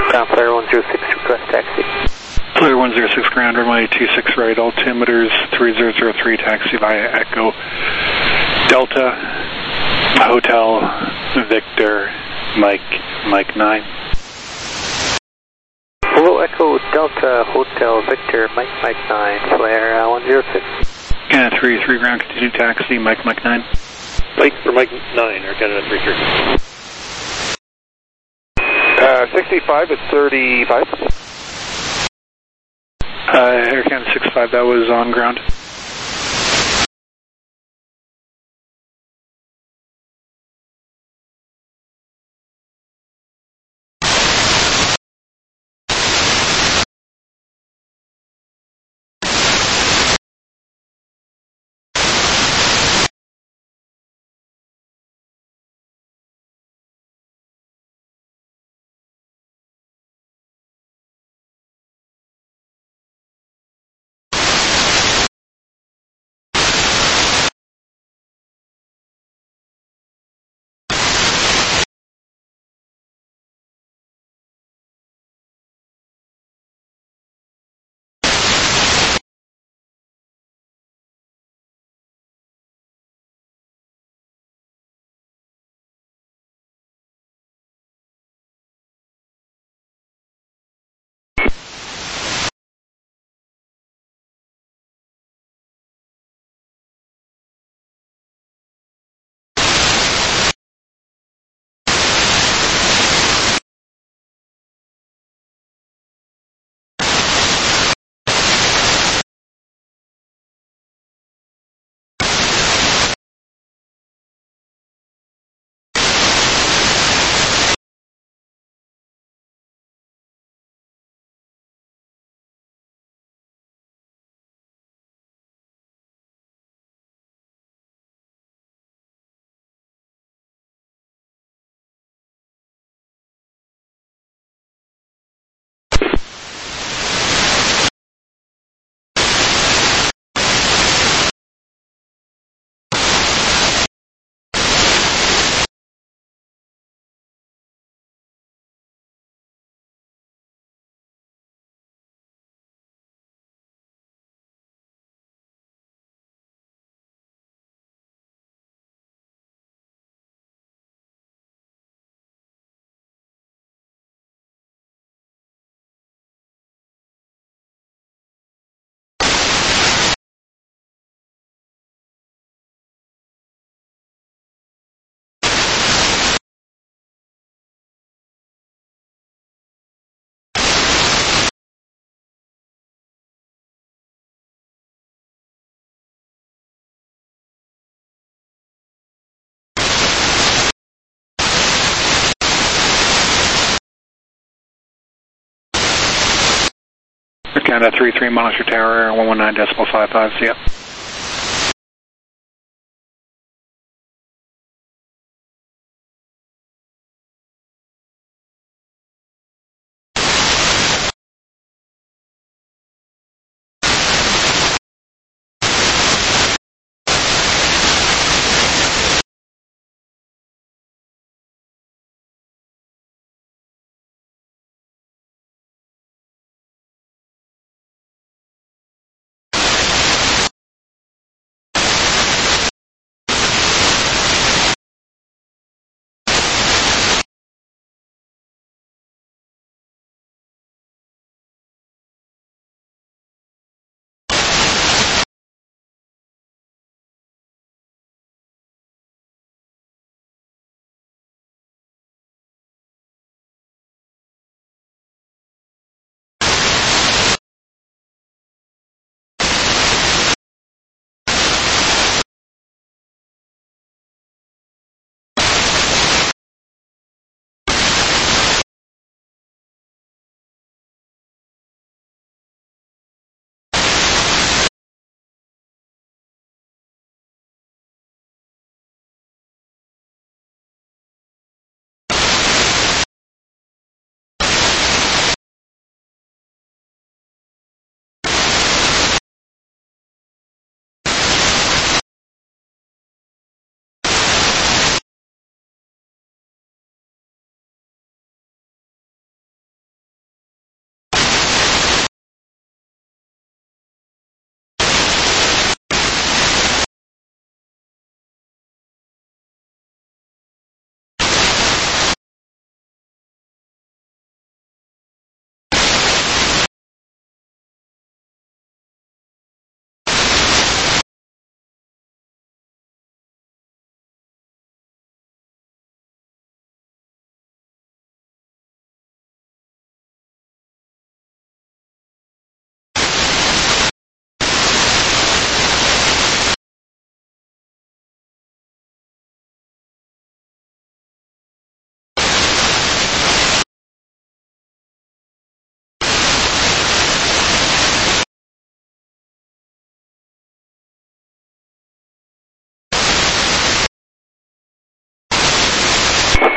Ground Flare 106, request taxi. Flare 106 ground, runway 26 right, altimeters 3003, taxi via Echo Delta Hotel Victor Mike 9. Hello, Echo Delta Hotel Victor Mike 9, Flare 106. Canada 33 ground, continue taxi, Mike 9. Wait for Mike 9 or Canada 33. 65 at 35. Air Canada 65, that was on ground. Canada 33, monitor tower, 119.55, see ya.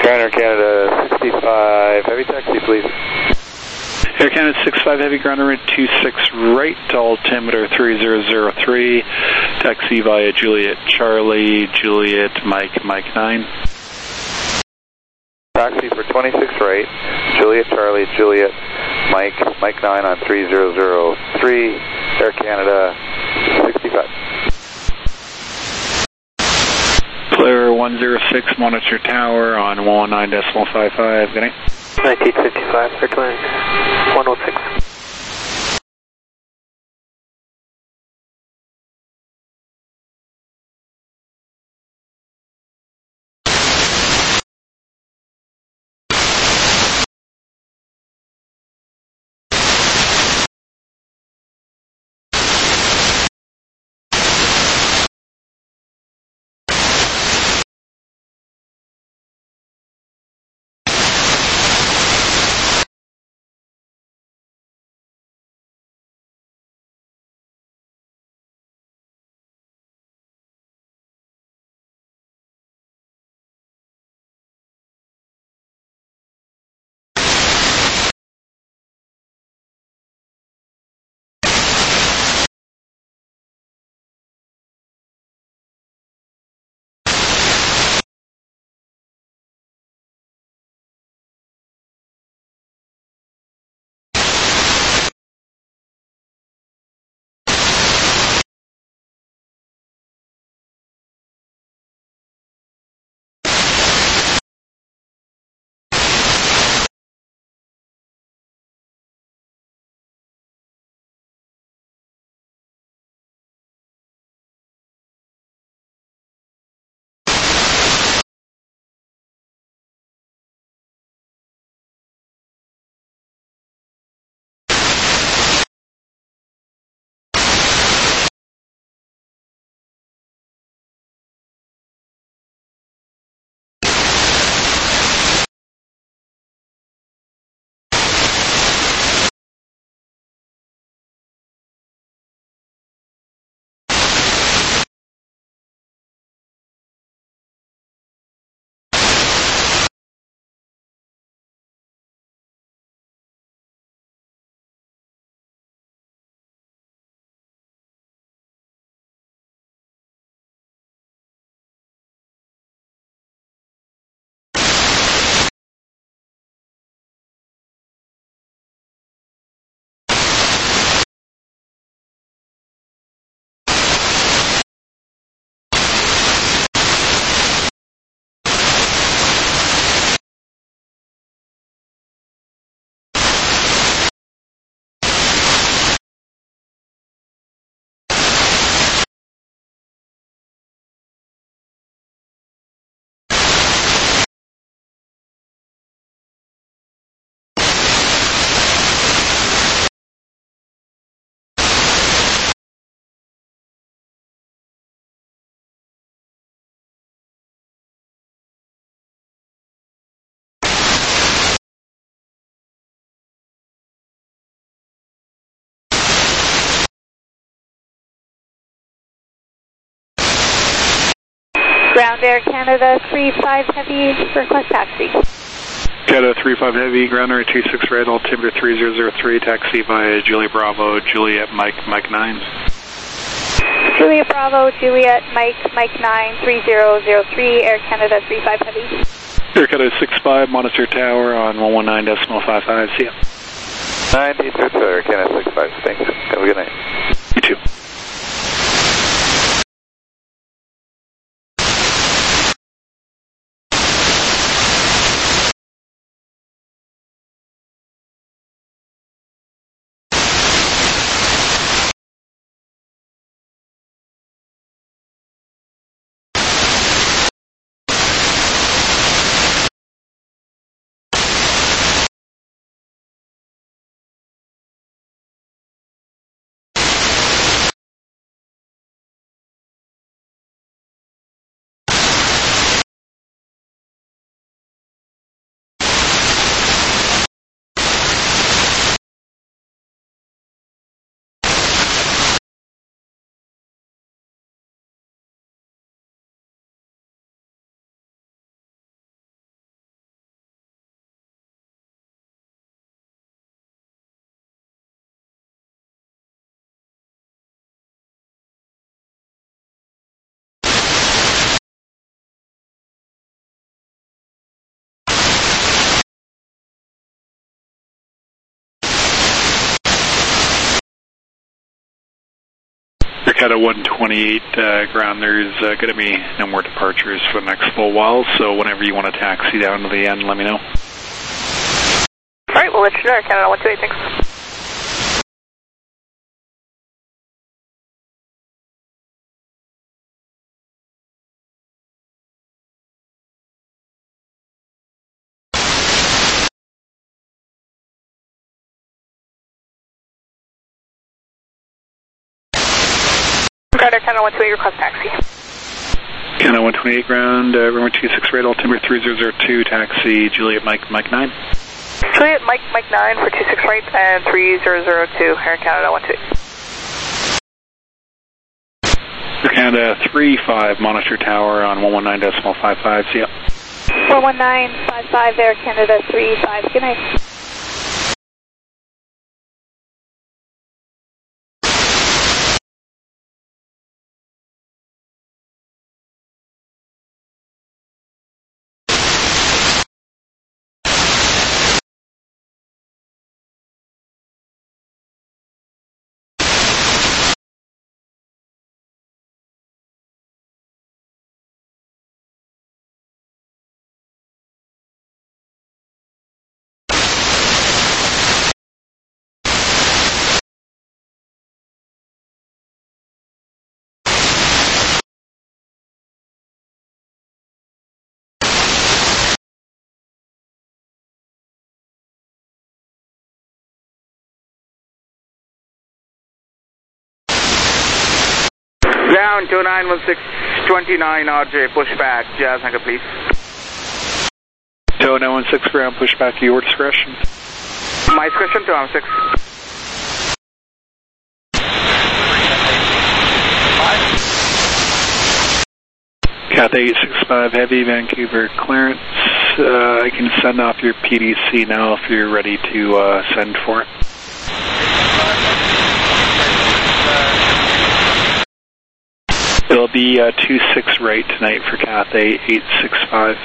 Ground Air Canada 65 Heavy taxi, please. Air Canada 65 Heavy, ground runway 26 right, altimeter 3003, taxi via Juliet Charlie, Juliet Mike, Mike 9. Taxi for 26 right, Juliet Charlie, Juliet Mike, Mike 9 on 3003, Air Canada 65. Clear 106, monitor tower on 119.55, good night. 1955, circling 106. Ground Air Canada 35 Heavy, request taxi. Canada 35 Heavy, ground runway 26 right, altimeter 3003, taxi via Juliet Bravo, Juliet Mike, Mike 9. Juliet Bravo, Juliet Mike, Mike 9, 3003, Air Canada 35 Heavy. Air Canada 65, monitor tower on 119.55, see ya. 19 Air Canada 65, thanks. Have a good night. You too. Canada 128 ground, there's going to be no more departures for the next full while, so whenever you want to taxi down to the end, let me know. Alright, we'll let you know, Canada 128, thanks. Canada 128, request taxi. Canada 128 ground, runway 26 right, altimeter 3002, taxi Juliet Mike 9. Juliet Mike 9 for 26 right and 3002, Air Canada 128. Air Canada 35, monitor tower on 119.55, see ya. 119.55, Air Canada 35, good night. Ground 291629 RJ, pushback, Jazz Anchor, please. 2916 ground, pushback to your discretion. My discretion, 216. Cathay 865 Heavy, Vancouver clearance. I can send off your PDC now if you're ready to send for it. It'll be 26 right tonight for Cathay 865.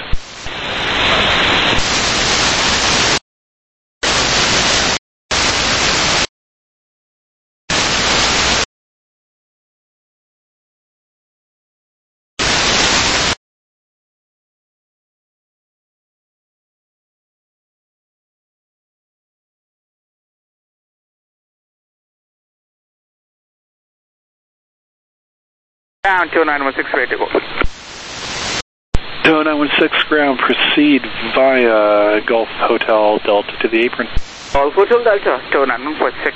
Ground 2916, ready to go. 2916 ground, proceed via Gulf Hotel Delta to the apron. Gulf Hotel Delta, 2916.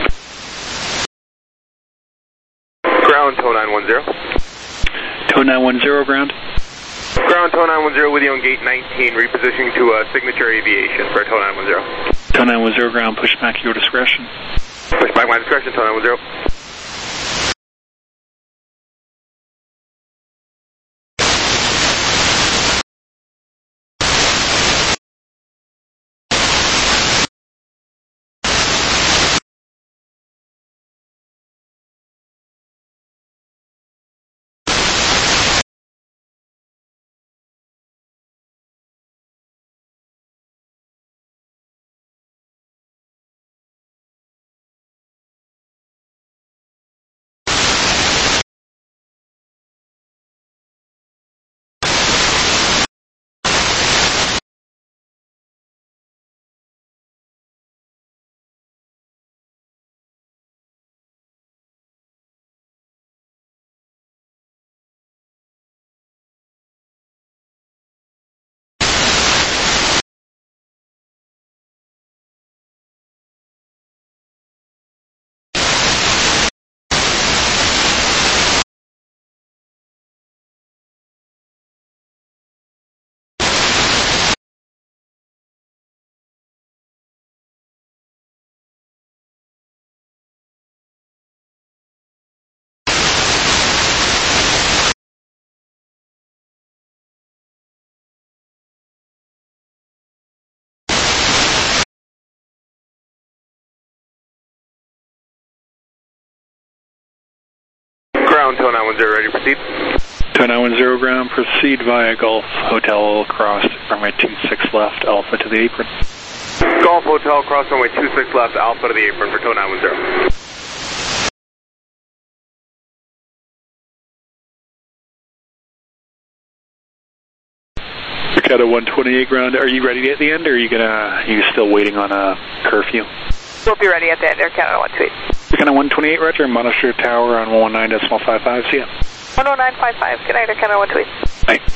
Ground 2910. 2910 ground. Ground 2910 with you on gate 19, repositioning to Signature Aviation for 2910. 2910 ground, push back your discretion. Push back my discretion, 2910. Ground 2910, ready to proceed? 2910 ground, proceed via Gulf Hotel cross runway 26 left, Alpha to the apron. Gulf Hotel, cross runway 26 left, Alpha to the apron for 2910. Canada 128 ground. Are you ready at the end, or are you still waiting on a curfew? We'll be ready at the end, Air Canada 128. Air Canada 128, Roger. Monitor tower on 119.55. See ya. 109.55. Good night, Air Canada 128. Bye.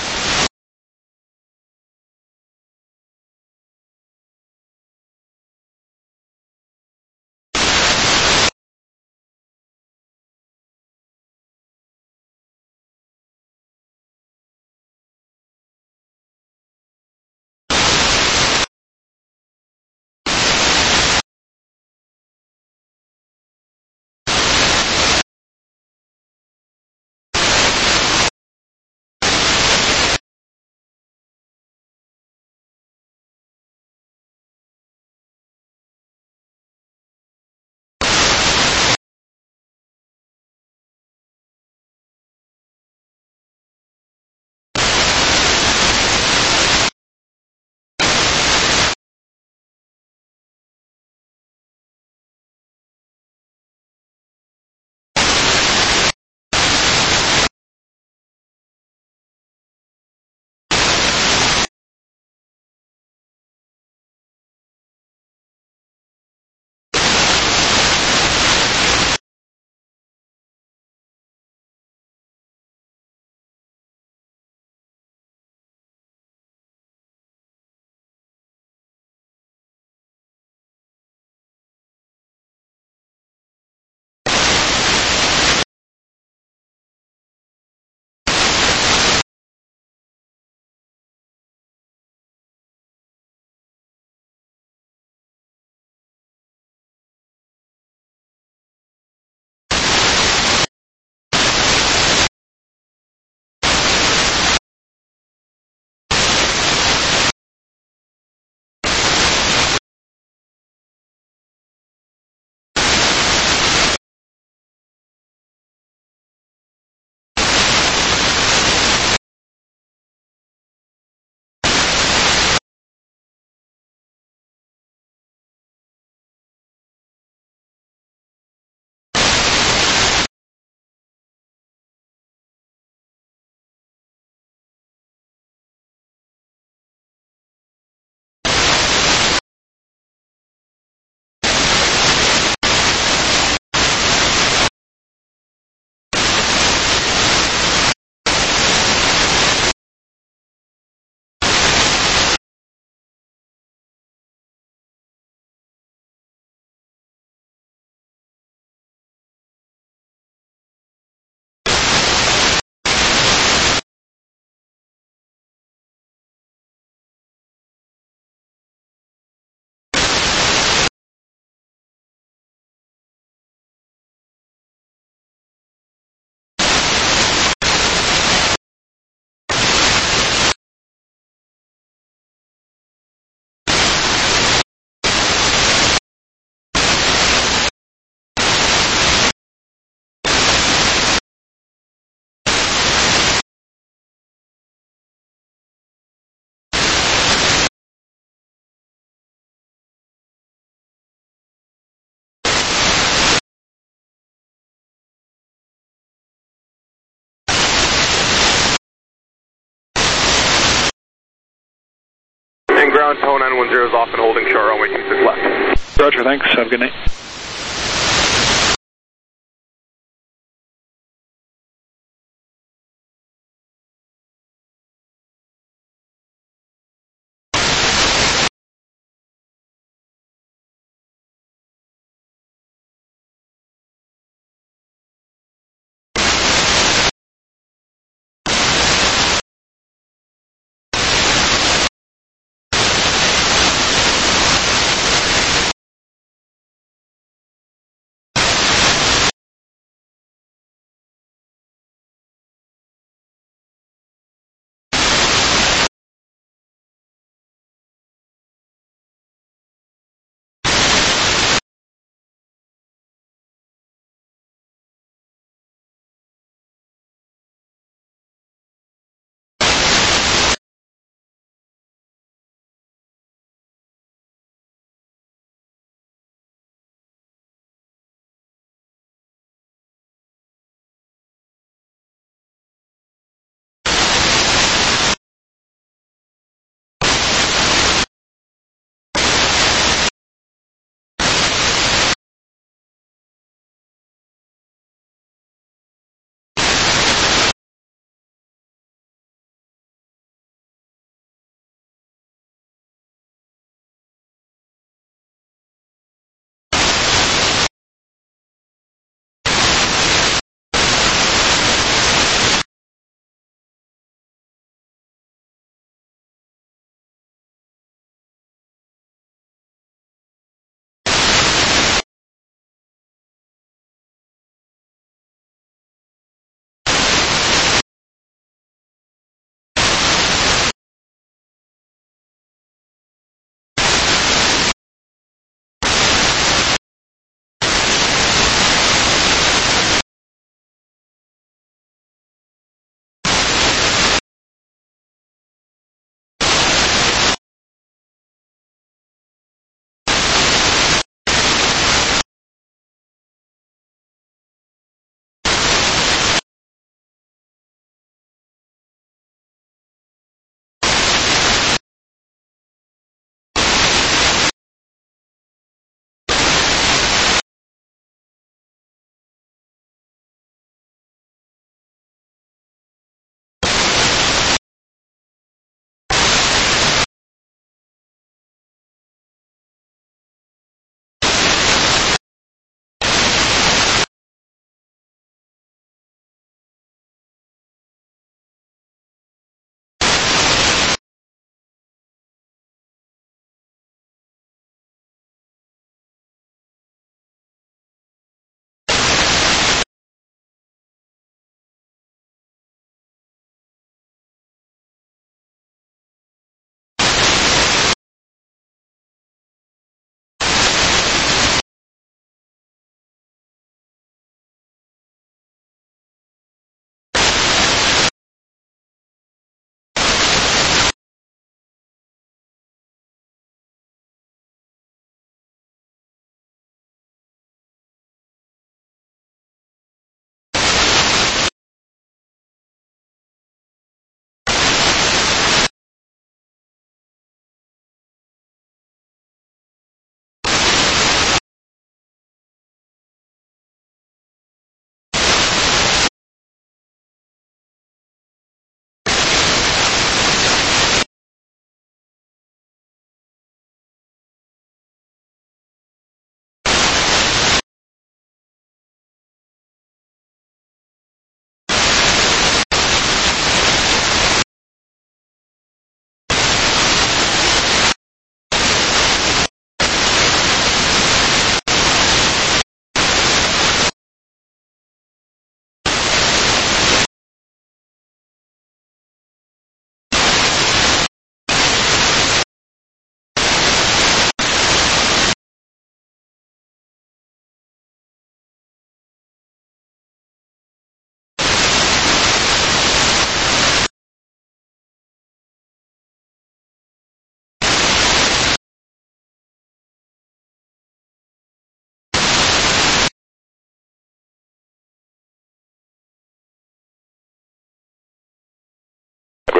And ground tow 910 is off and holding shore runway 26 left. Roger, thanks. Have a good night.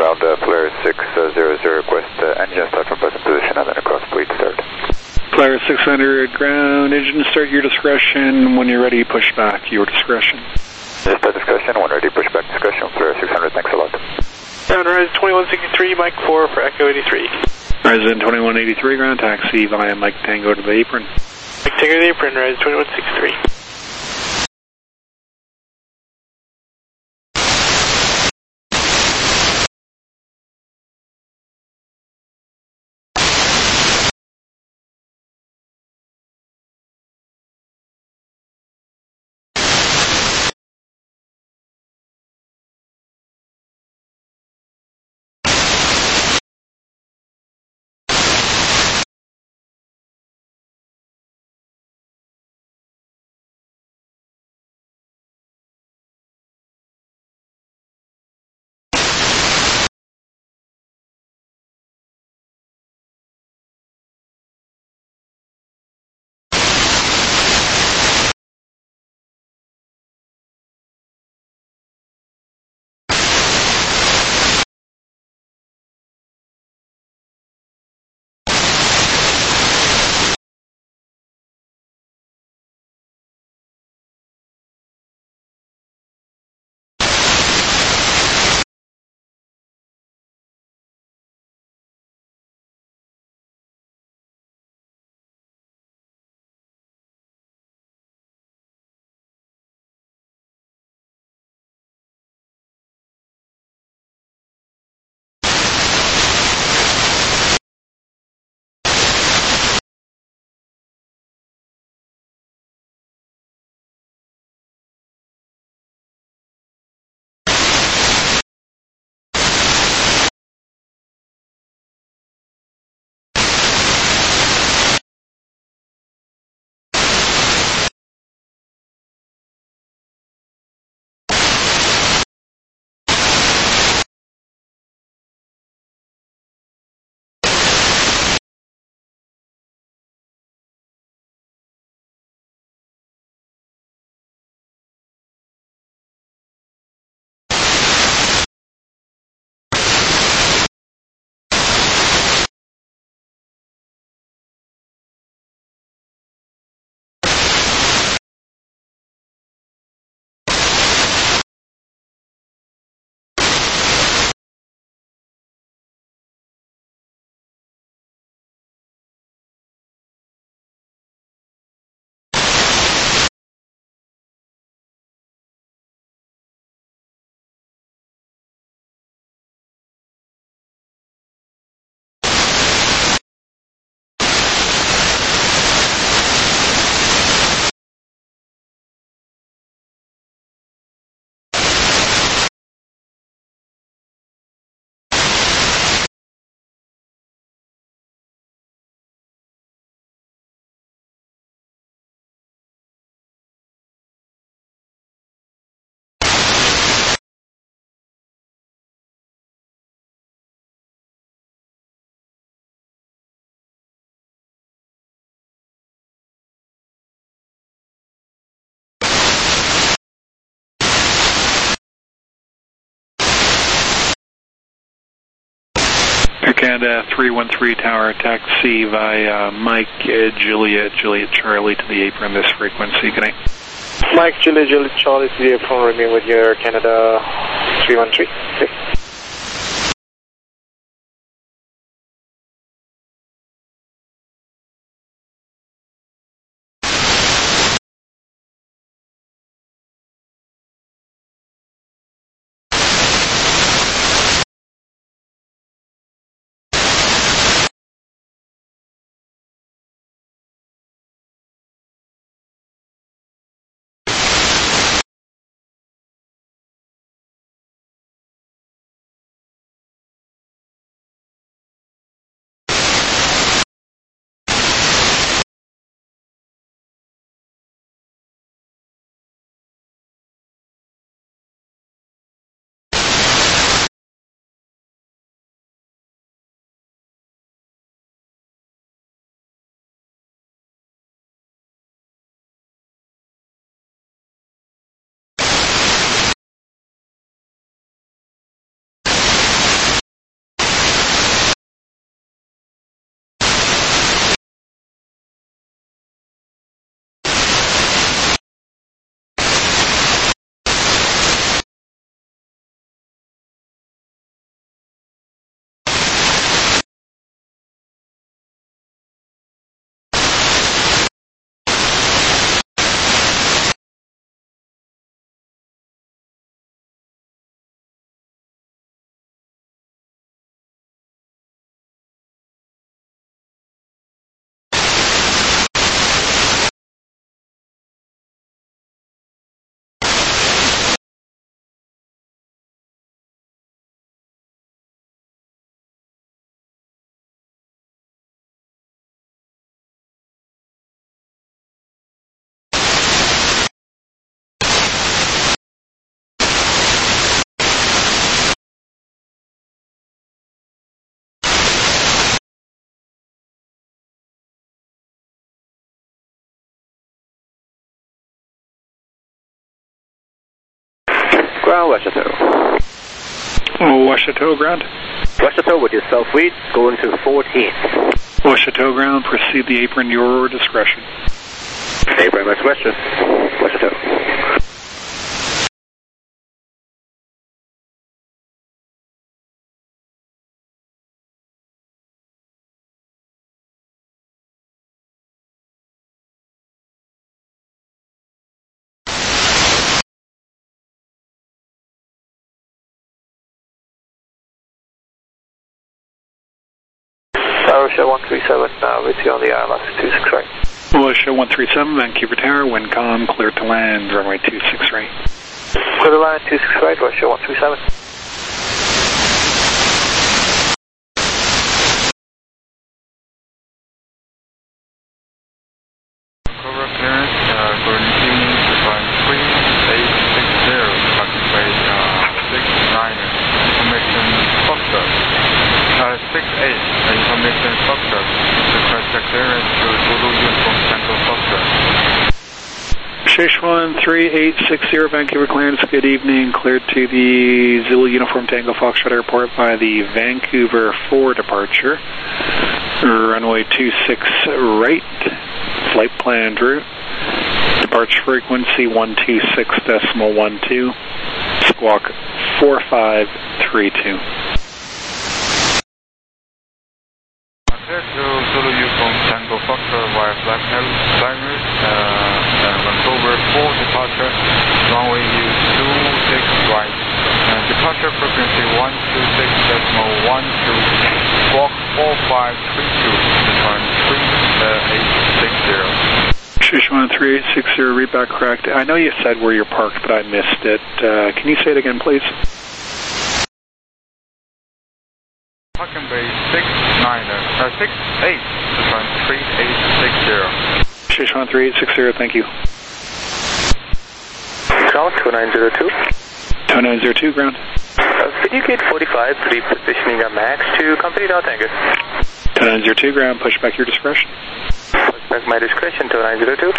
ground, Polaris 600, request engine start from present position and then across fleet start. Polaris 600, ground, engine start, your discretion. When you're ready, push back, your discretion. Just a discussion, when ready, push back discussion, Polaris 600, thanks a lot. Ground Horizon 2163, Mike 4 for Echo 83. Horizon 2183, ground taxi via Mike Tango to the apron. Mike Tango to the apron, Horizon 2163. Air Canada 313 Tower, taxi via Mike Juliet Charlie to the apron, this frequency. Good night. Mike Juliet Charlie to the apron, remain with your Canada 313. Okay. Ground, West Chateau. West Chateau ground. West Chateau with your self-lead, going to 14th. West Chateau ground, proceed the apron, your discretion. Apron, West Western. West Chateau. Rochelle 137, with you on the ILS 26 right. Rochelle 137, Vancouver Tower, wind calm, clear to land, runway 26 right. Clear to land 26 right, Rochelle 137. Cover clearance, coordinating define 3860, parking base 69, information Foxtrot. 68, information Foxtrot. Request clearance to Zulu Uniform Tango Foxtrot. Sichuan 3860, Vancouver clearance, good evening. Cleared to the Zulu Uniform Tango Foxtrot Airport by the Vancouver 4 departure. Runway 26 right. Flight planned route. Departure frequency 126.12. Squawk 4532. Clear to Zulu Uniform Tango Foxtrot via flight planners. Vancouver 4 departure. Runway 26 right. Departure frequency 126.12. Squawk 4532. Define 3860. Sichuan 3860, read back correct. I know you said where you're parked, but I missed it. Can you say it again, please? Parking bay 68, define 3860. Sichuan 3860, thank you. Ground 2902. 2902, ground. Video gate 45, repositioning a max to company Tango. 2902, ground, push back your discretion. Push back my discretion, 2902.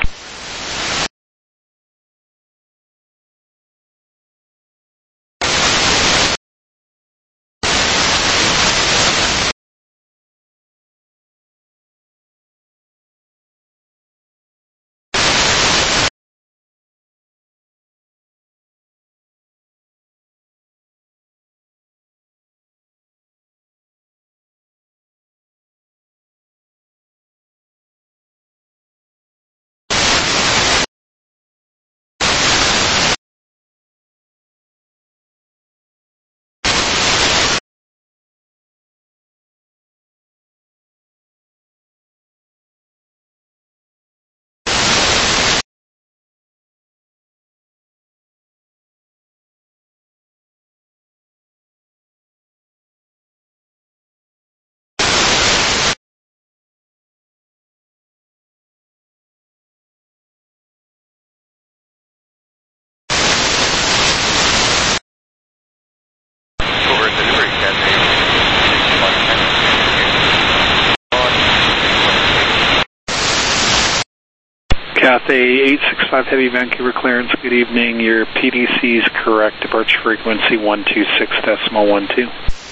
Cathay 865 Heavy, Vancouver clearance, good evening. Your PDC is correct. Departure frequency 126.12.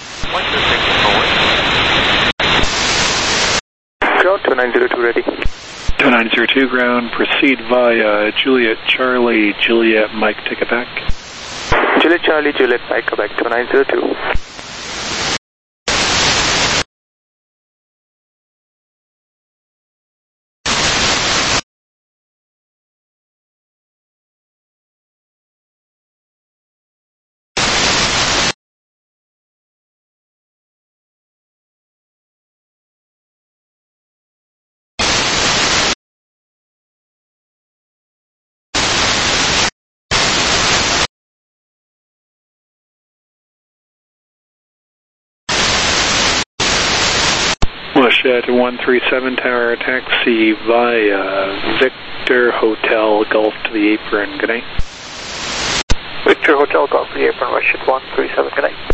126.12. Ground 2902 ready. 2902 ground, proceed via Juliet Charlie, Juliet Mike, take it back. Juliet Charlie, Juliet Mike, Quebec 2902. Washington 137 Tower, taxi via Victor Hotel, Gulf to the apron. Good night. Victor Hotel, Gulf to the apron, Washington 137, good night.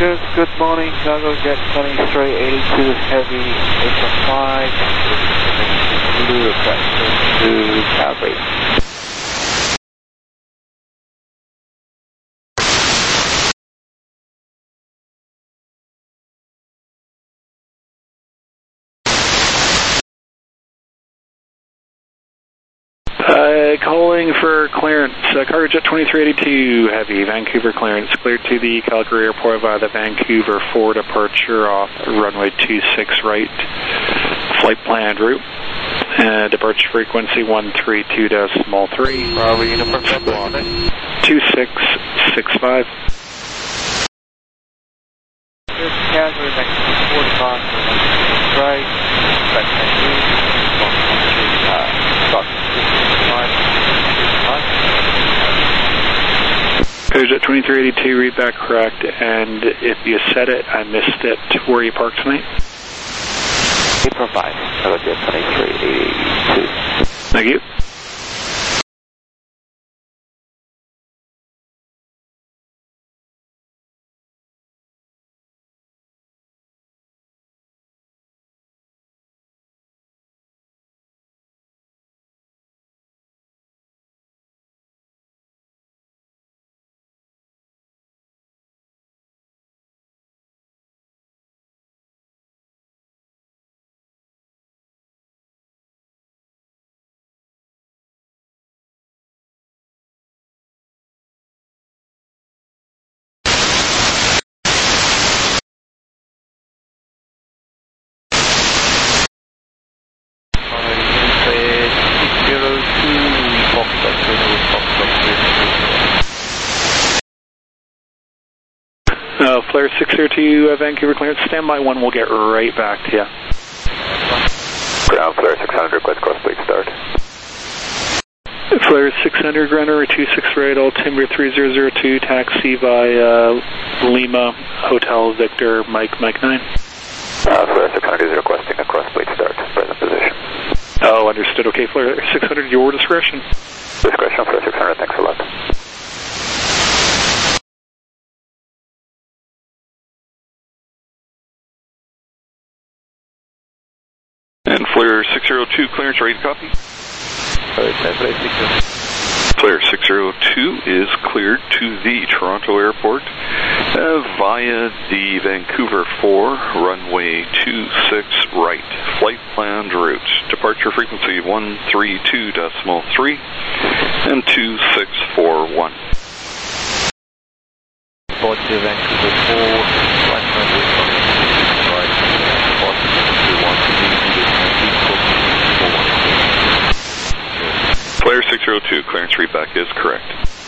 Good morning, Cargo Jet 2382 Heavy, H5, Blue to Calgary. Calling for clearance. Cargo Jet 2382 Heavy, Vancouver clearance. Cleared to the Calgary Airport via the Vancouver 4 departure off runway 26 right. Flight planned route. Departure frequency 132.3. Bravo Uniform Tango 2665. Calgary, Vancouver 4 right. Jet 2382, read that correct, and if you said it, I missed it. Where are you parked tonight? April 5, Jet 2382. Thank you. Flare 602 Vancouver clearance, standby 1, we'll get right back to you. Ground Flare 600, request cross-plate start. Flare 600, runner 26 right, altimeter 3002, taxi by Lima, Hotel Victor, Mike 9. Flare 600 is requesting a cross-plate start, present position. Oh, understood. Okay, Flare 600, your discretion. Discretion, Flare 600, thanks a lot. And Flare 602, clearance, ready to copy? Flare 602 is cleared to the Toronto Airport via the Vancouver 4, runway 26 right. Flight planned route. Departure frequency 132.3 and 2641. Report to Vancouver 4, flight planned route. Flare 602, clearance readback is correct.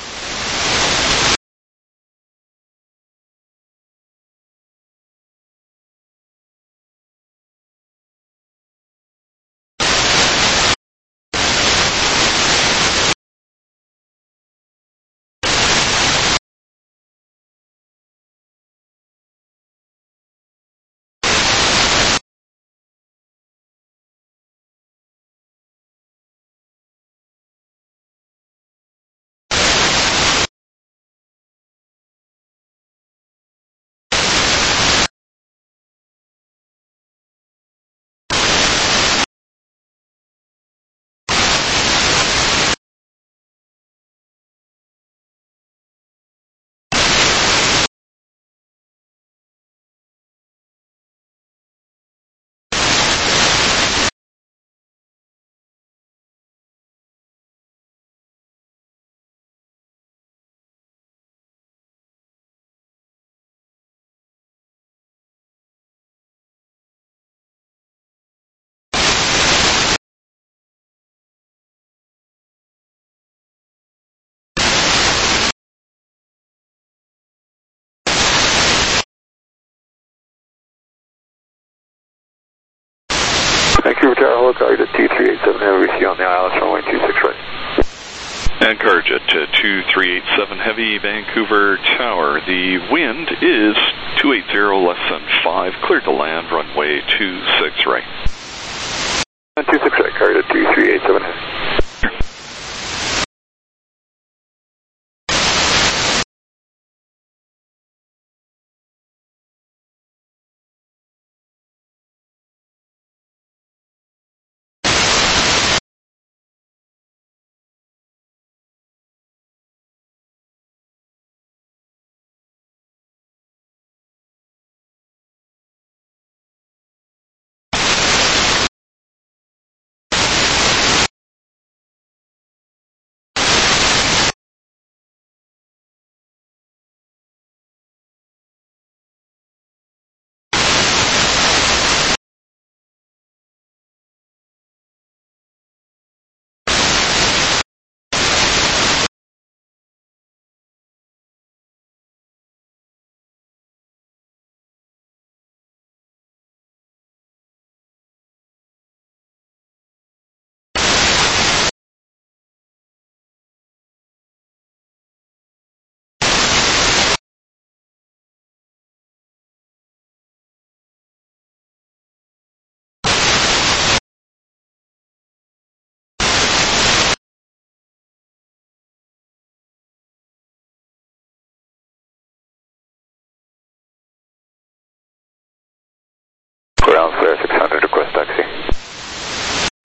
Vancouver Tower, hello, Cargo Jet 2387 Heavy, see you on the ILS runway 26 right. And Cargo Jet 2387 Heavy, Vancouver Tower. The wind is 280 less than 5, cleared to land, runway 26 right. 26 right, Cargo Jet 2387 Heavy.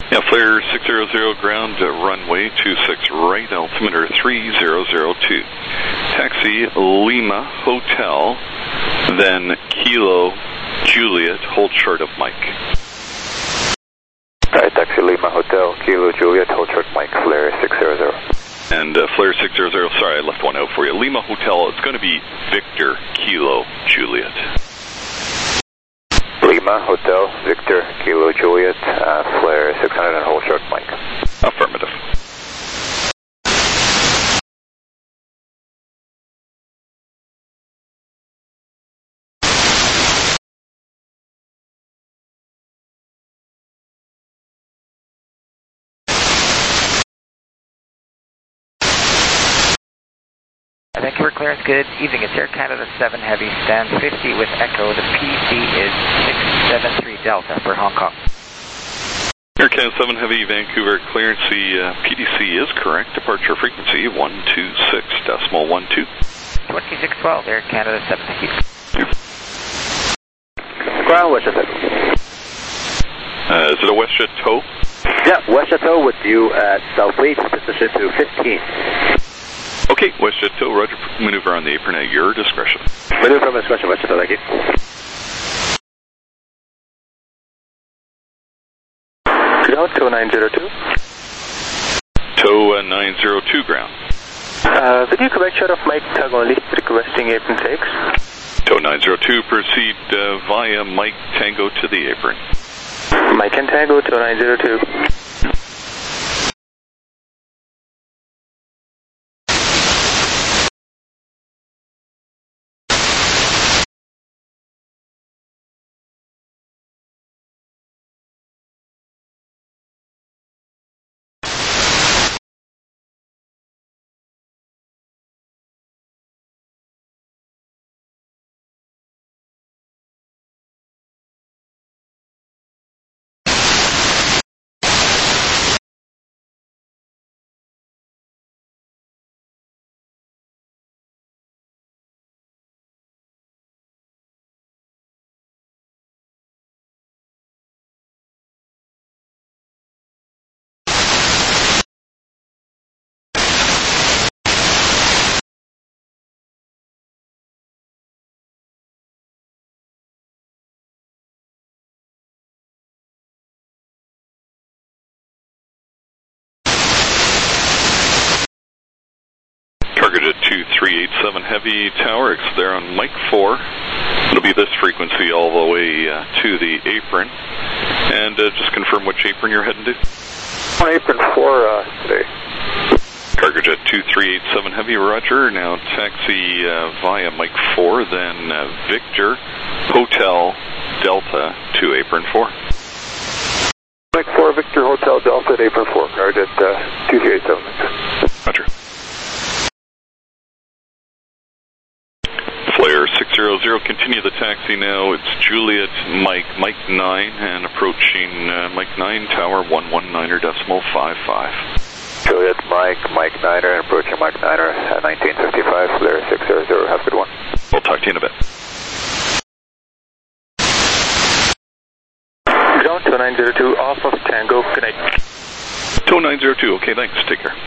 Yeah, flare 600 ground, runway 26 right, altimeter 3002. Taxi Lima Hotel, then Kilo Juliet, hold short of Mike. Alright, taxi Lima Hotel, Kilo Juliet, hold short Mike, flare 600. And flare 600, sorry, I left one out for you. Lima Hotel, it's going to be Victor Kilo Juliet. Lima Hotel, Victor Kilo Juliet, flare 600 and hold short Mike. Affirmative. Vancouver clearance, good evening. It's Air Canada 7 Heavy, stand 50 with Echo. The PC is 673 Delta for Hong Kong. Air Canada 7 Heavy, Vancouver clearance. The PDC is correct. Departure frequency 126.12. 2612, Air Canada 7 Heavy. Ground WestJet. Is it a WestJet tow? Yeah, WestJet tow with you at Southwest, position to 15. Okay, WestJet tow, roger. Maneuver on the apron at your discretion. Maneuver on my discretion, WestJet tow, thank you. Ground, tow 902. Tow 902 ground. Video correct shot of Mike Tug only, requesting apron 6. Tow 902, proceed via Mike Tango to the apron. Mike and Tango, tow 902. Targeted 2387 Heavy Tower, it's there on Mike 4. It'll be this frequency all the way to the apron. And just confirm which apron you're heading to. On apron 4 today. Targeted 2387 Heavy, roger. Now taxi via Mike 4, then Victor Hotel Delta to apron 4. Mike 4, Victor Hotel Delta at apron 4, targeted 2387. Roger. Flare 600, continue the taxi now. It's Juliet Mike 9, and approaching Mike 9, tower 119.55. Juliet Mike 9er, and approaching Mike 9er at 1955, flare 600, have a good one. We'll talk to you in a bit. Ground, tow 902, off of Tango, good night. Tow 902, okay, thanks, take care.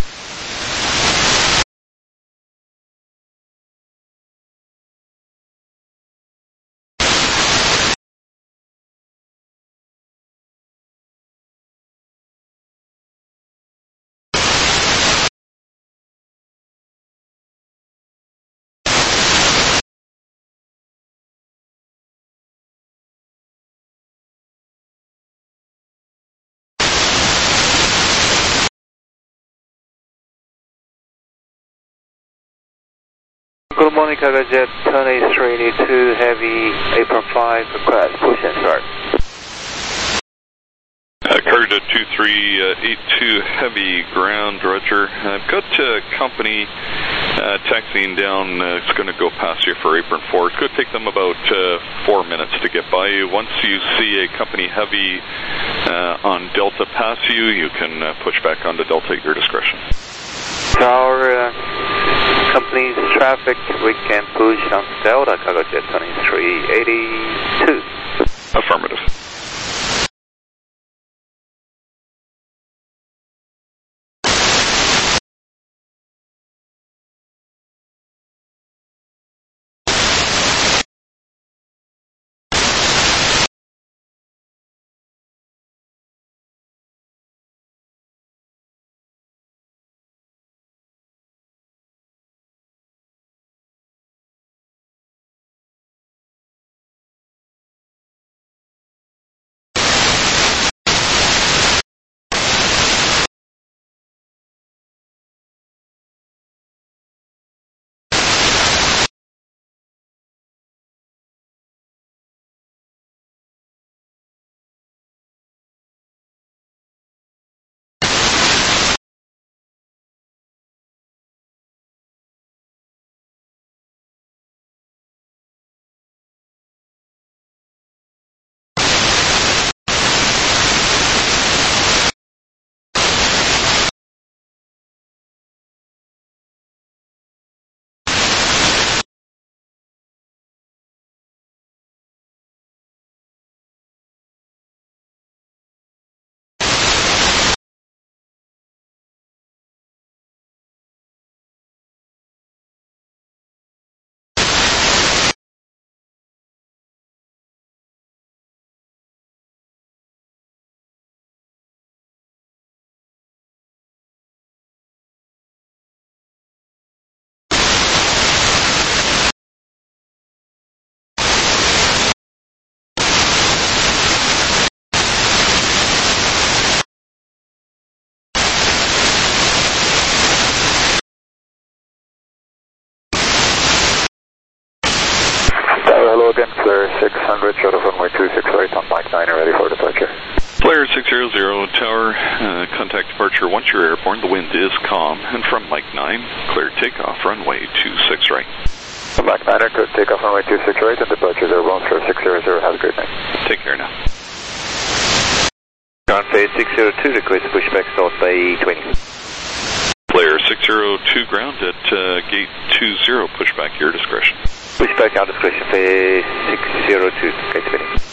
Good morning, Cargo Jet, turn A382 Heavy, apron 5, request, push and start. Cargo 2382 Heavy, ground, roger. I've got company taxiing down, it's going to go past you for apron 4. It's going to take them about 4 minutes to get by you. Once you see a company Heavy on Delta pass you, you can push back onto Delta at your discretion. Our company's traffic, we can push on Delta, Cargo Jet 2382. Affirmative. 26 right on Mike 9 and ready for departure. Flare 600 Tower, contact departure once you're airborne. The wind is calm, and from Mike 9, clear takeoff, runway 26 right. Mike 9, clear takeoff, runway 26 right, and departure is airborne, Flare 600, have a great night. Take care now. Ground phase 602, request pushback south by 20. Flare 602 ground at gate 20, pushback your discretion. Pushback your discretion, phase 602, gate 20.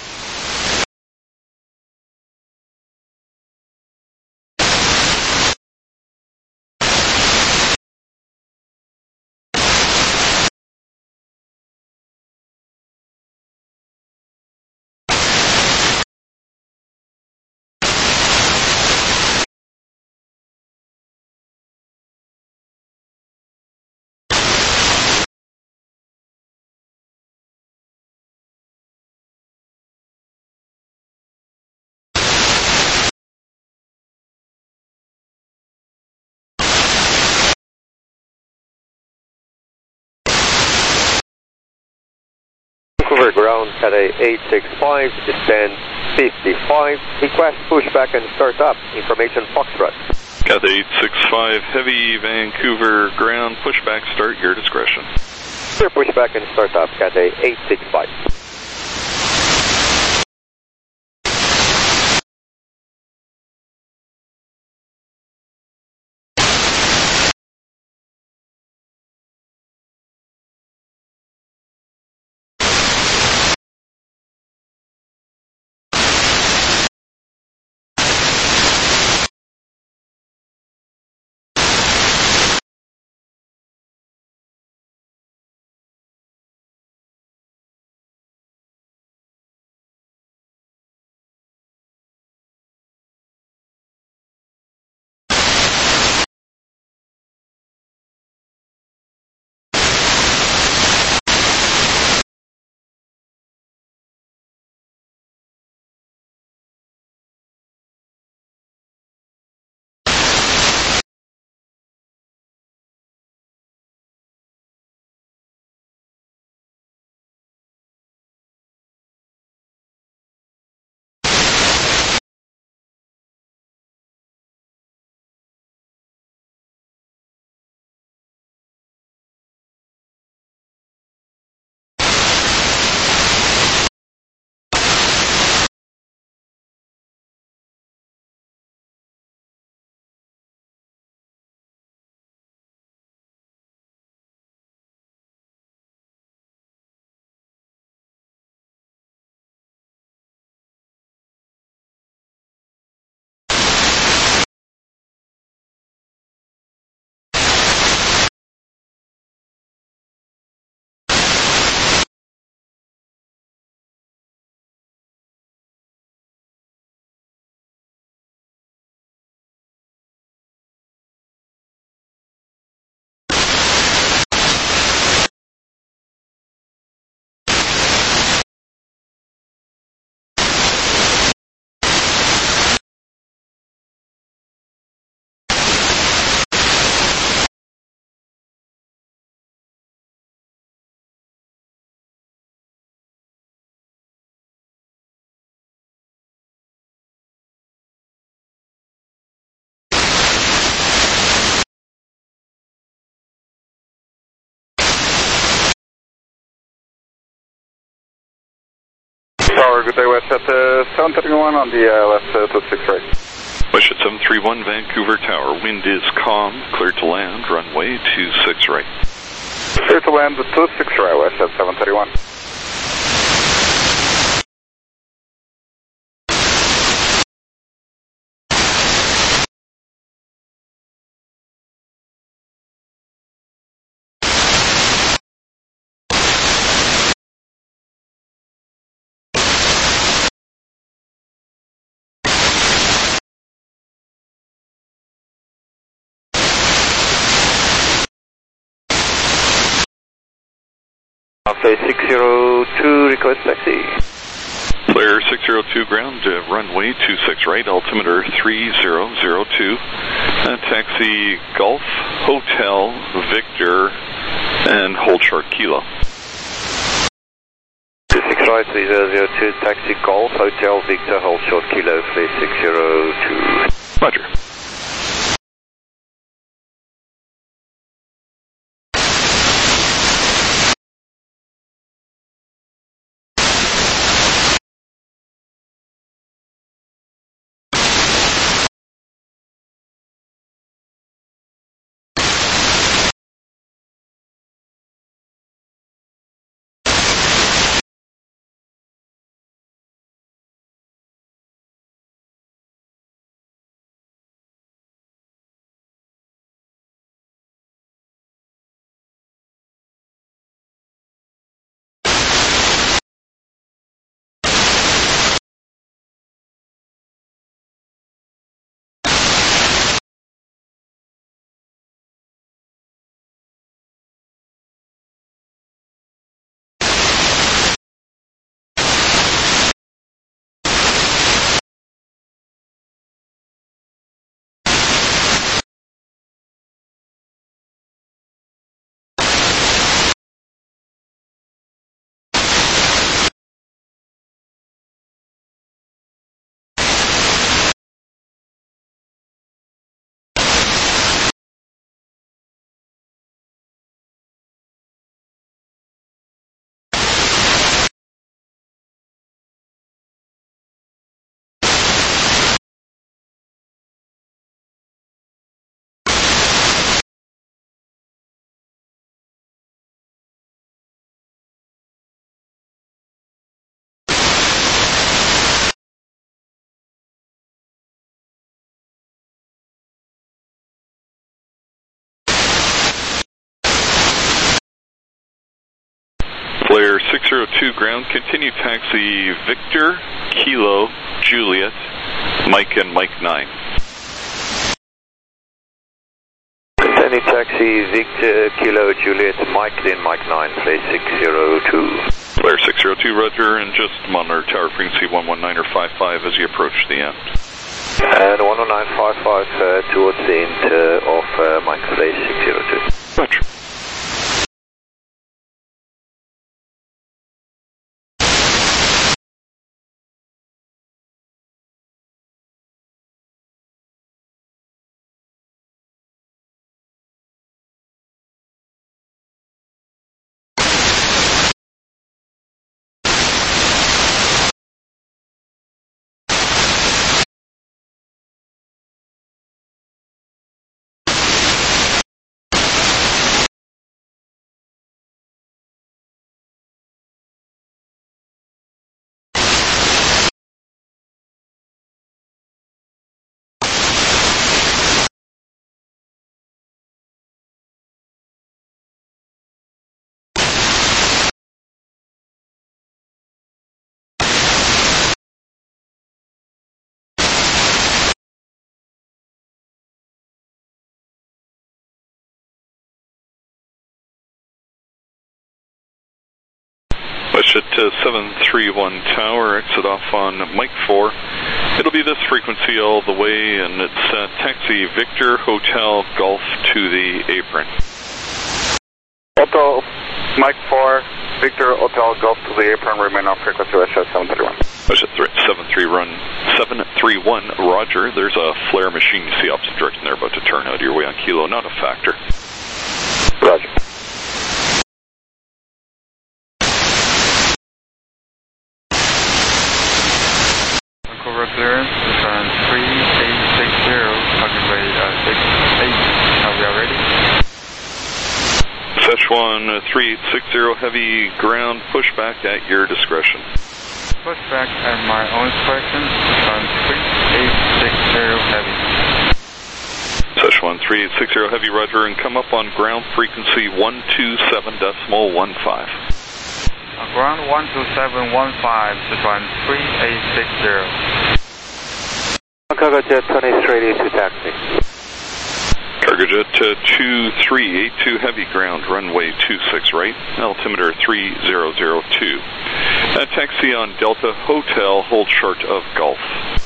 Vancouver ground at a 865, descend 55, request pushback and start up, information Foxtrot. Got the 865 heavy, Vancouver ground, pushback start, your discretion. Clear pushback and start up, got a 865. Tower, good day, west at 731 on the left 26 right. West at 731 Vancouver Tower, wind is calm, clear to land, runway 26 right. Clear to land 26 right, west at 731. Phase 602, request taxi. Flare 602 ground, runway 26 right, altimeter 3002. Taxi Golf, Hotel, Victor, and hold short kilo. 26 right, 3002, taxi Golf, Hotel Victor, hold short, Kilo, Flare 602. Roger. Flare 602 ground, continue taxi Victor, Kilo, Juliet, Mike and Mike 9. Continue taxi Victor, Kilo, Juliet, Mike, then Mike 9, Flare 602. Flare 602, roger, and just monitor tower frequency 119 or 55 as you approach the end. And 11955 towards the end of Mike, Flare 602. Roger. Push it to 731 tower, exit off on Mike 4. It'll be this frequency all the way, and it's taxi Victor, Hotel, Golf to the apron. Hotel, Mike 4, Victor, Hotel, Golf to the apron, remain on frequency SS 731. Push it 731, roger. There's a flare machine you see opposite direction there about to turn out your way on Kilo, not a factor. Roger. Vancouver clearance, turn 3860, runway 68. Are we ready? Szechuan 3860, heavy ground, pushback at your discretion. Pushback at my own discretion, turn 3860, heavy. Szechuan 3860, heavy, roger, and come up on ground frequency 127.15. On ground 12715, Sichuan 3860. Cargo Jet, turn east ready to taxi. Cargojet 2382, heavy ground, runway 26 right, altimeter 3002. Taxi on Delta Hotel, hold short of Golf.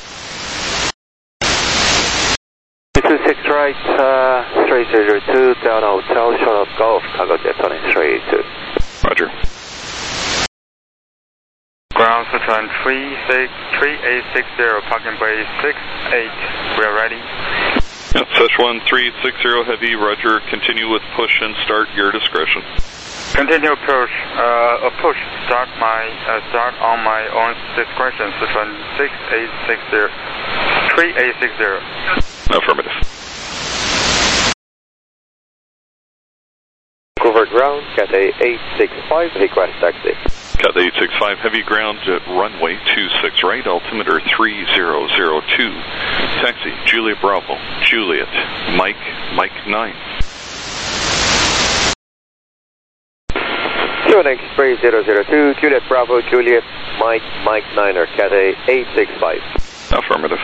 26 right, 302, Delta Hotel, short of Golf, Cargo Jet, turn east ready to. Roger. Ground Sichuan 3860, parking bay 68. We are ready. Sichuan 3860 Heavy, roger. Continue with push and start, your discretion. Continue push. Push. Start on my own discretion. Sichuan 3860. Affirmative. Vancouver ground, Cathay 865, request taxi. Cathay 865 Heavy, ground at runway 26 right, altimeter 3002. Taxi, Juliet Bravo, Juliet, Mike 9. QNX 3002, Juliet Bravo, Juliet, Mike 9, or Cathay 865. Affirmative.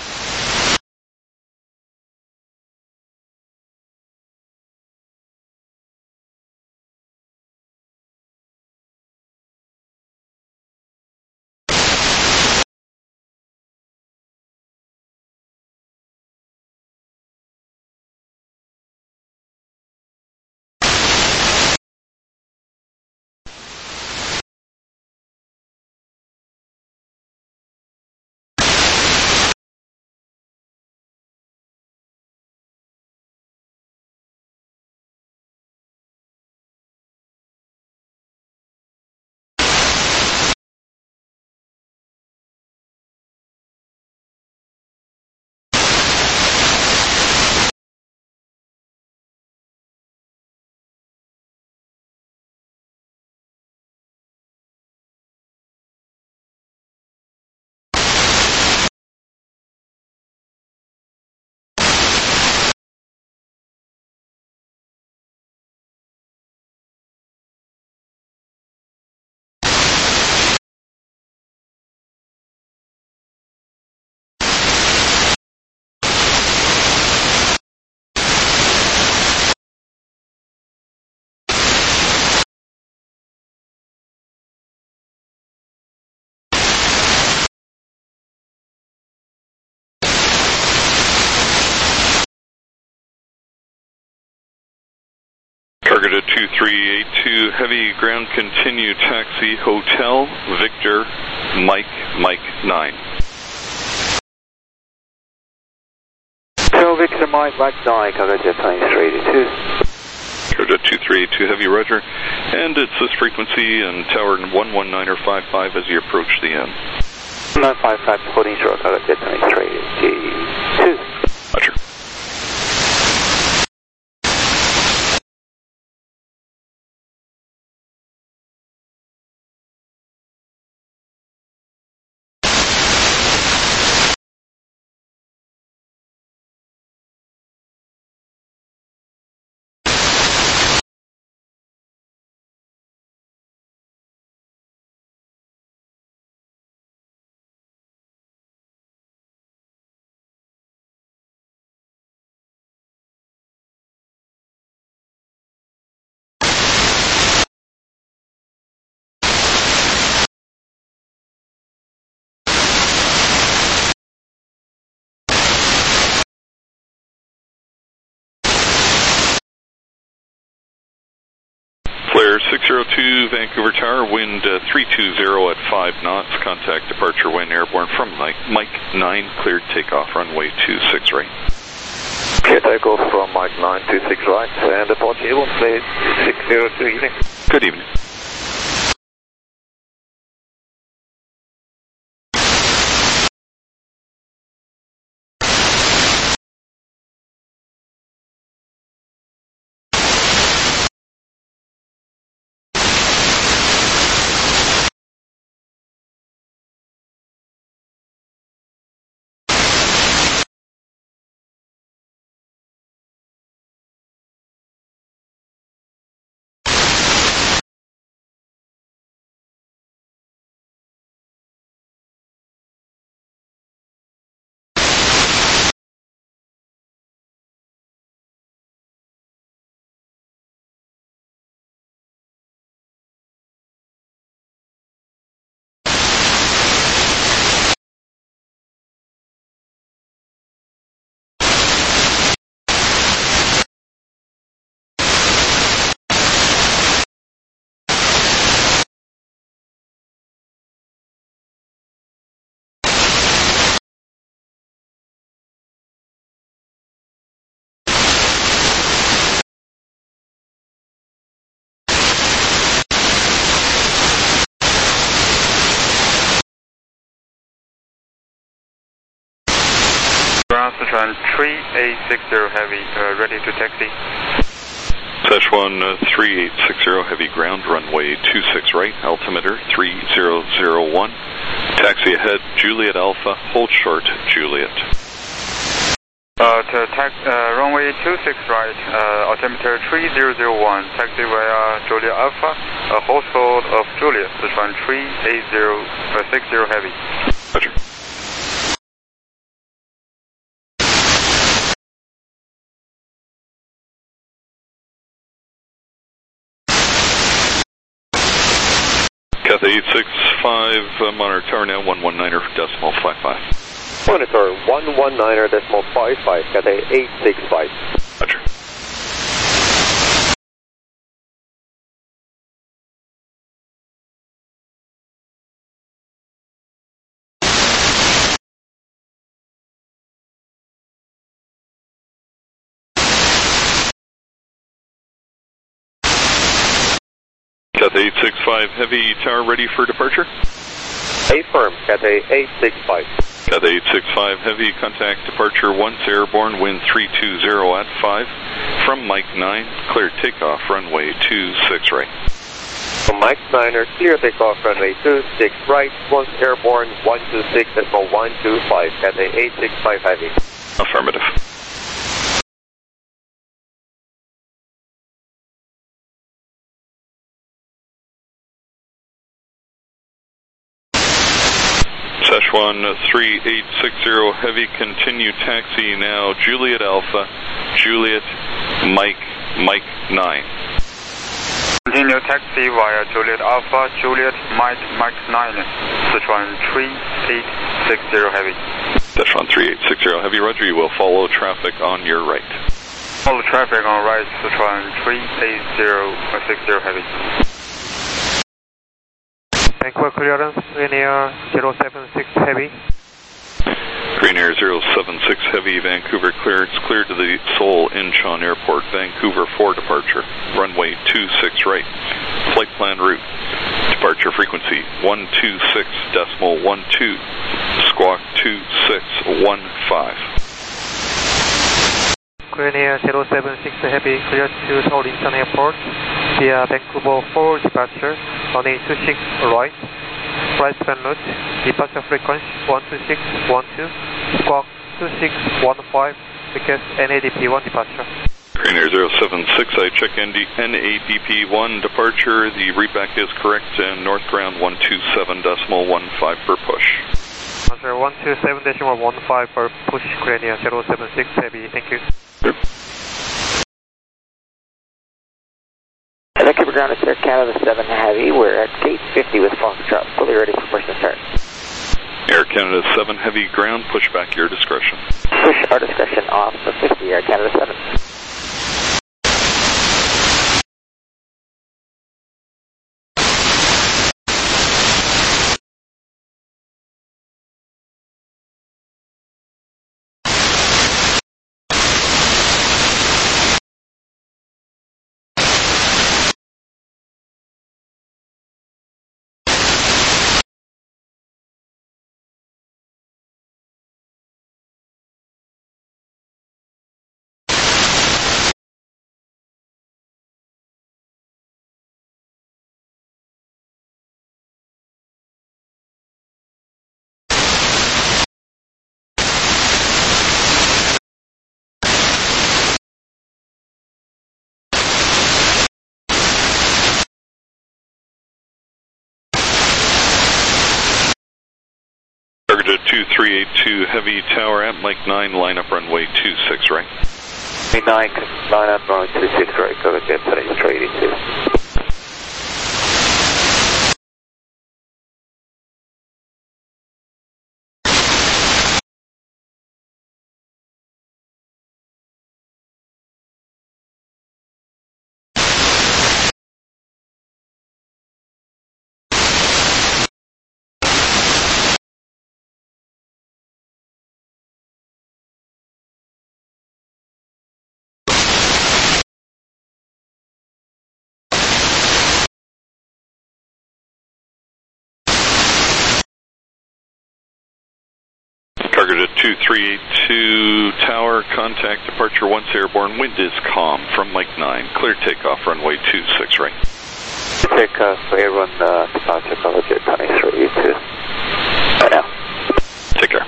Targeted 2382 Heavy, ground continue, taxi, Hotel, Victor, Mike 9. Hotel Victor, Mike 9, Cargojet 2382. Targeted 2382 Heavy, roger. And it's this frequency and tower 119 or 55 as you approach the end. 955 holding short, Cargojet 2382. Roger. Flare 602 Vancouver Tower, wind 320 at 5 knots, contact departure when airborne from Mike 9, cleared takeoff, runway 26 right. Clear takeoff from Mike 9, 26 right, and departure 602, evening. Good evening. Sichuan 3860 Heavy, ready to taxi. Szechuan 3860 Heavy, ground runway 26 right, altimeter 3001. Taxi ahead, Juliet Alpha, hold short, Juliet. Runway 26 right, altimeter 3001, taxi via Juliet Alpha, hold short of Juliet, Sichuan 3860 Heavy. Roger. Cathay 865, monitor tower now 119.55. Monitor 119.55, Cathay 865. Roger. Cathay 865 Heavy, tower ready for departure? Affirm, Cathay 865. Cathay 865 Heavy, contact departure once airborne, wind 320 at 5. From Mike 9, clear takeoff, runway 26 right. From Mike 9er, clear takeoff, runway 26 right, once airborne, 126.125, Cathay 865 Heavy. Affirmative. Szechuan 3860 Heavy, continue taxi now, Juliet Alpha, Juliet, Mike 9. Continue taxi via Juliet Alpha, Juliet, Mike 9, Sichuan 3860 Heavy. Szechuan 3860 Heavy, roger, you will follow traffic on your right. Follow traffic on right, Sichuan 3860 Heavy. Vancouver clearance, Green Air 076 Heavy. Green Air 076 Heavy, Vancouver clear. It's clear to the Seoul Incheon Airport, Vancouver for departure. Runway 26 right. Flight plan route. Departure frequency 126.12. Squawk 2615. Green Air 076 Heavy, clear to Seoul Incheon Airport via Vancouver for departure. Runway 26 right. Flight plan route. Departure frequency 12612. Squawk 2615. Request NADP1 departure. Green Air 076, I check NADP1 departure. The readback is correct, and north ground 127.15 per push. Answer 127.15 per push, Green Air 076 Heavy, thank you. Yep. Vancouver ground, it's Air Canada 7 Heavy. We're at gate 50 with Foxtrot, fully ready for push and start. Air Canada 7 Heavy, ground, push back your discretion. Push our discretion off for 50, Air Canada 7. Targeted 2382 Heavy, tower at Mike 9, line up runway 26 right. Mike 9, line up runway 26 right, go to get 382. Target at 2382 tower, contact departure once airborne, wind is calm from Mike 9, clear takeoff runway 26 right. Takeoff, airborne, departure Cargojet 2382. Right now. Take care.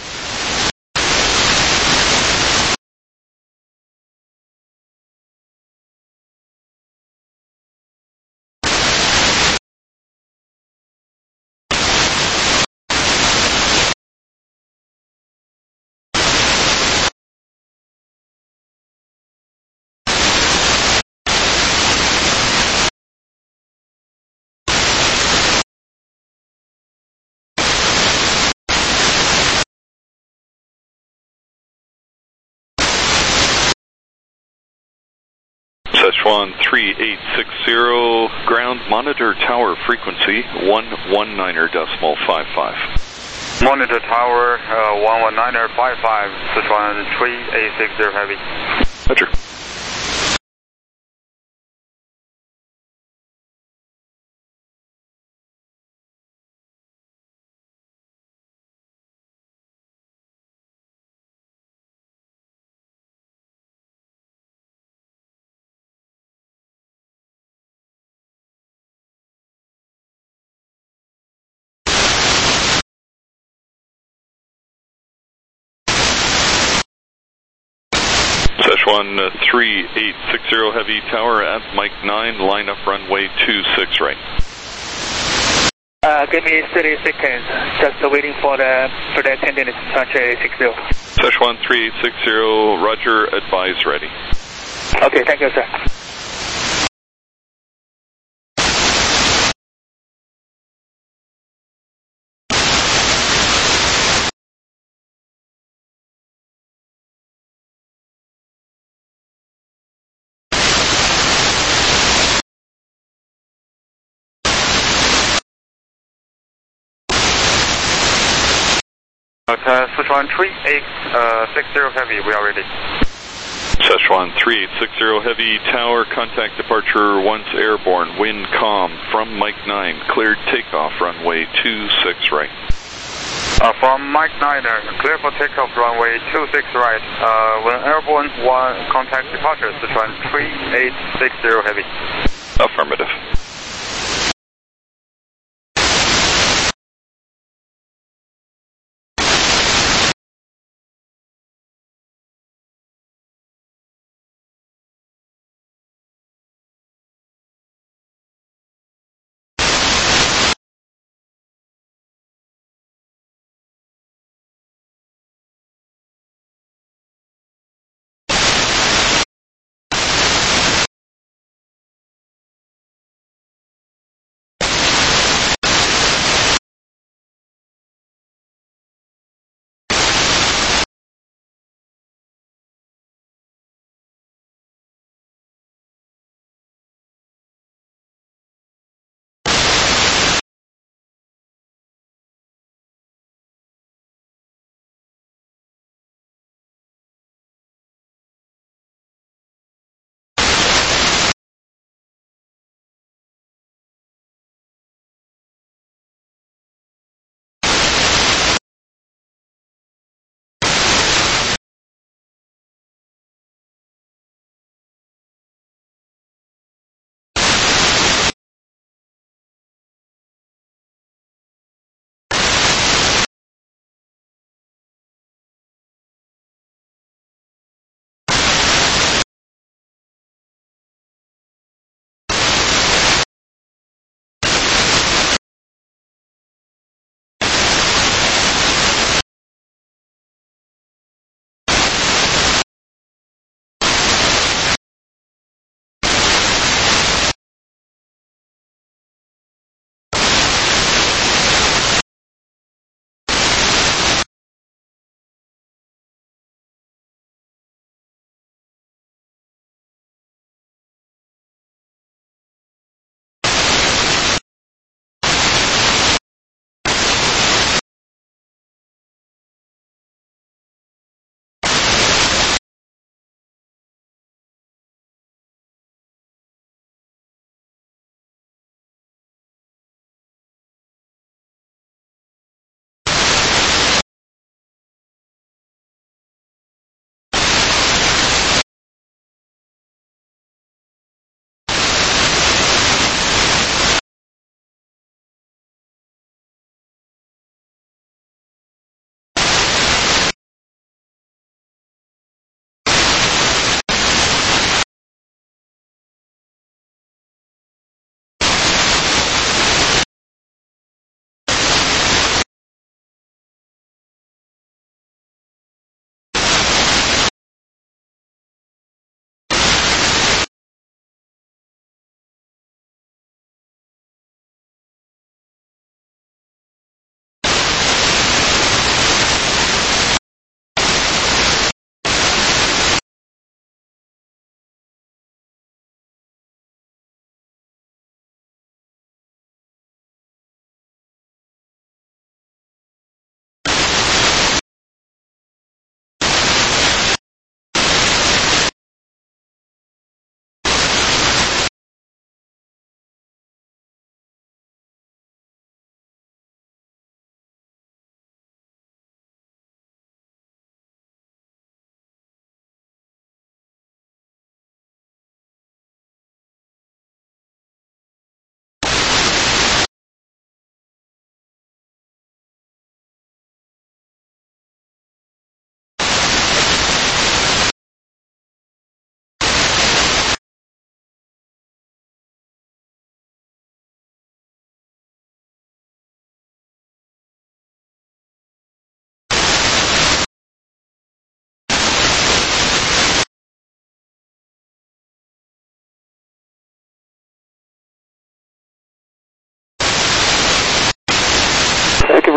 Szechuan 3860, ground monitor tower frequency 119.55. Monitor tower 119.55, Sichuan 3860 heavy. Roger. Szechuan 3860 heavy tower at Mike 9, line up runway 26 right. Give me 30 seconds, just waiting for the attendant to touch 60. Szechuan 3860, roger, advise ready. Okay, thank you, sir. Sichuan 3860 heavy, we are ready. Szechuan 3860 heavy tower, contact departure once airborne, wind calm from Mike 9, cleared takeoff runway 26 right. From Mike 9, clear for takeoff runway 26 right. When airborne, contact departure, Sichuan 3860 heavy. Affirmative.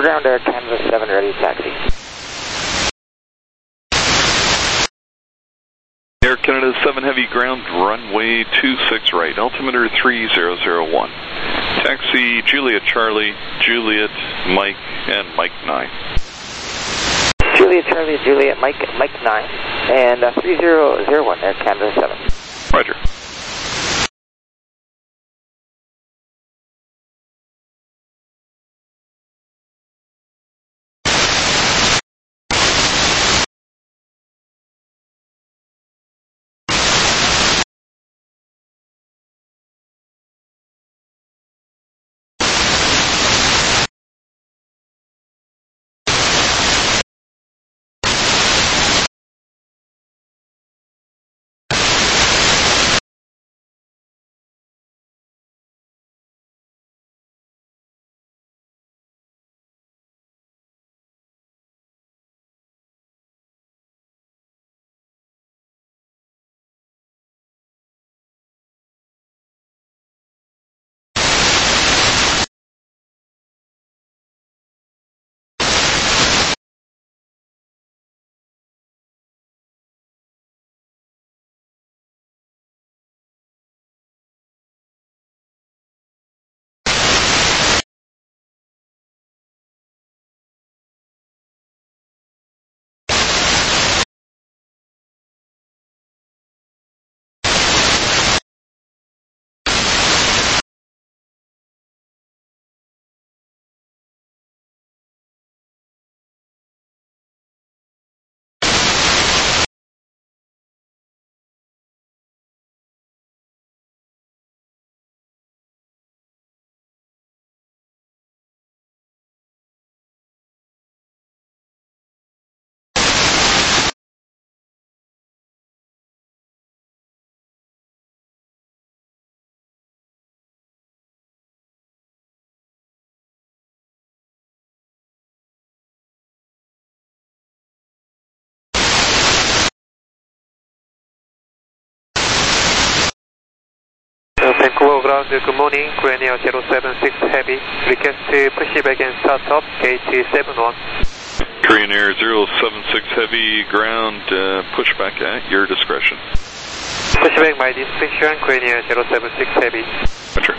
ground, Air Canada 7, ready to taxi. Air Canada 7 Heavy ground, runway 26 right, altimeter 3001. Taxi Juliet Charlie, Juliet Mike, and Mike 9. Juliet Charlie, Juliet Mike, Mike 9, and 3001, Air Canada 7. Roger. Vancouver ground, good morning, Korean Air 076 Heavy, request to push back and start up, gate 71. Korean Air 076 Heavy ground, pushback at your discretion. Pushback by discretion, Korean Air 076 Heavy. Roger.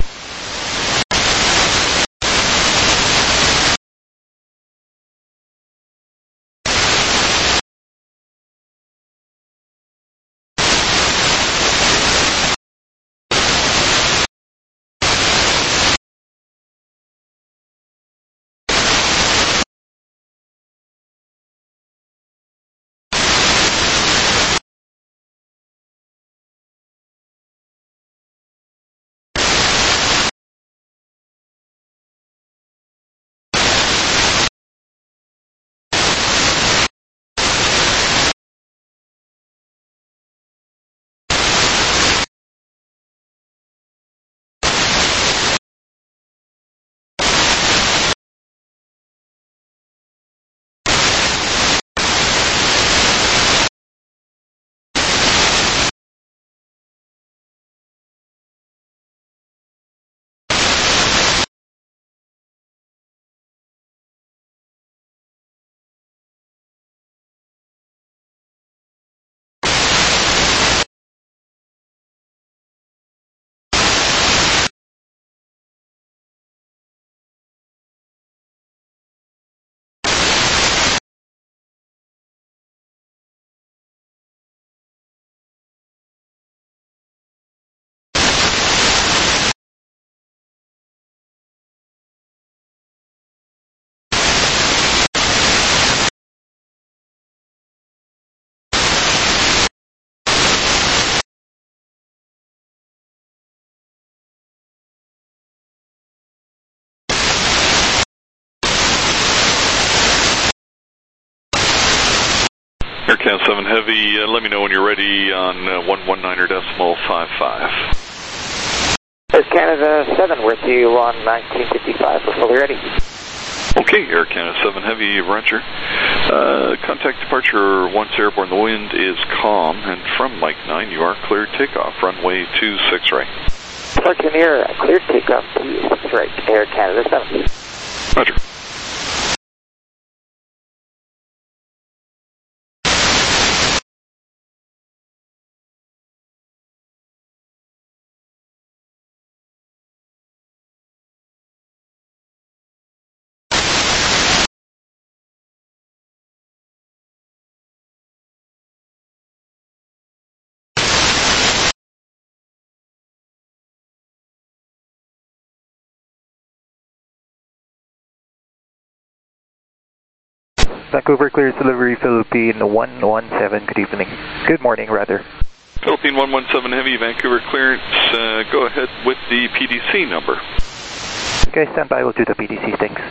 Air Canada 7 Heavy, let me know when you're ready on 119.55. Air Canada 7 with you on 1955. We're fully ready. Okay, Air Canada 7 Heavy, roger. Contact departure once airborne. The wind is calm, and from Mike 9, you are cleared takeoff. Runway 26 right. Departure near cleared takeoff 26 right. Air Canada 7. Roger. Vancouver clears delivery, Philippine 117, good evening. Good morning, rather. Philippine 117 Heavy, Vancouver clearance. Go ahead with the PDC number. Okay, stand by, we'll do the PDC, thanks.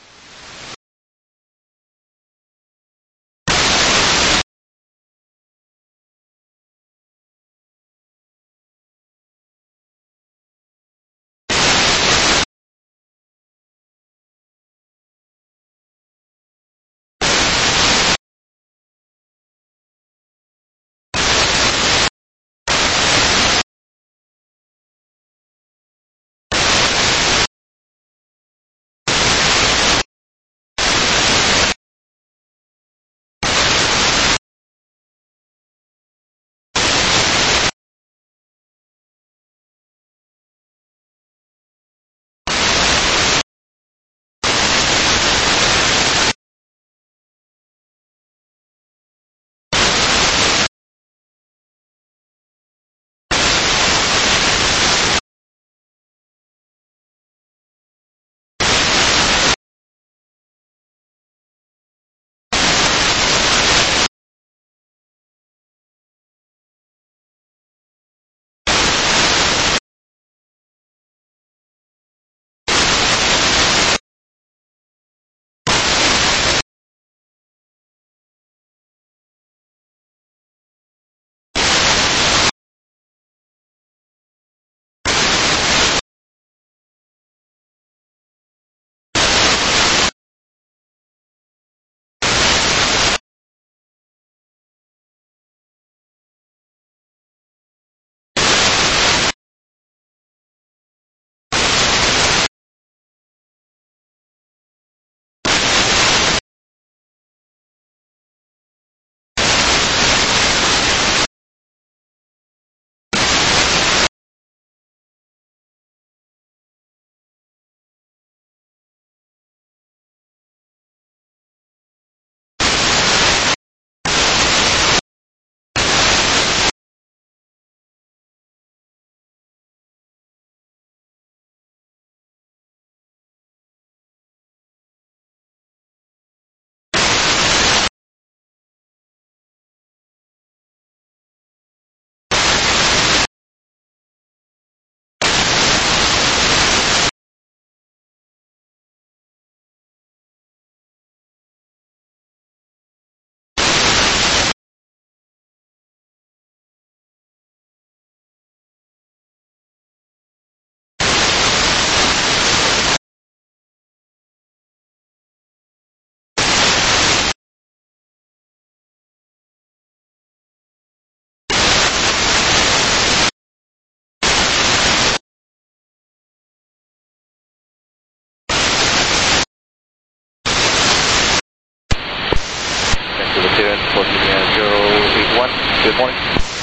Good morning.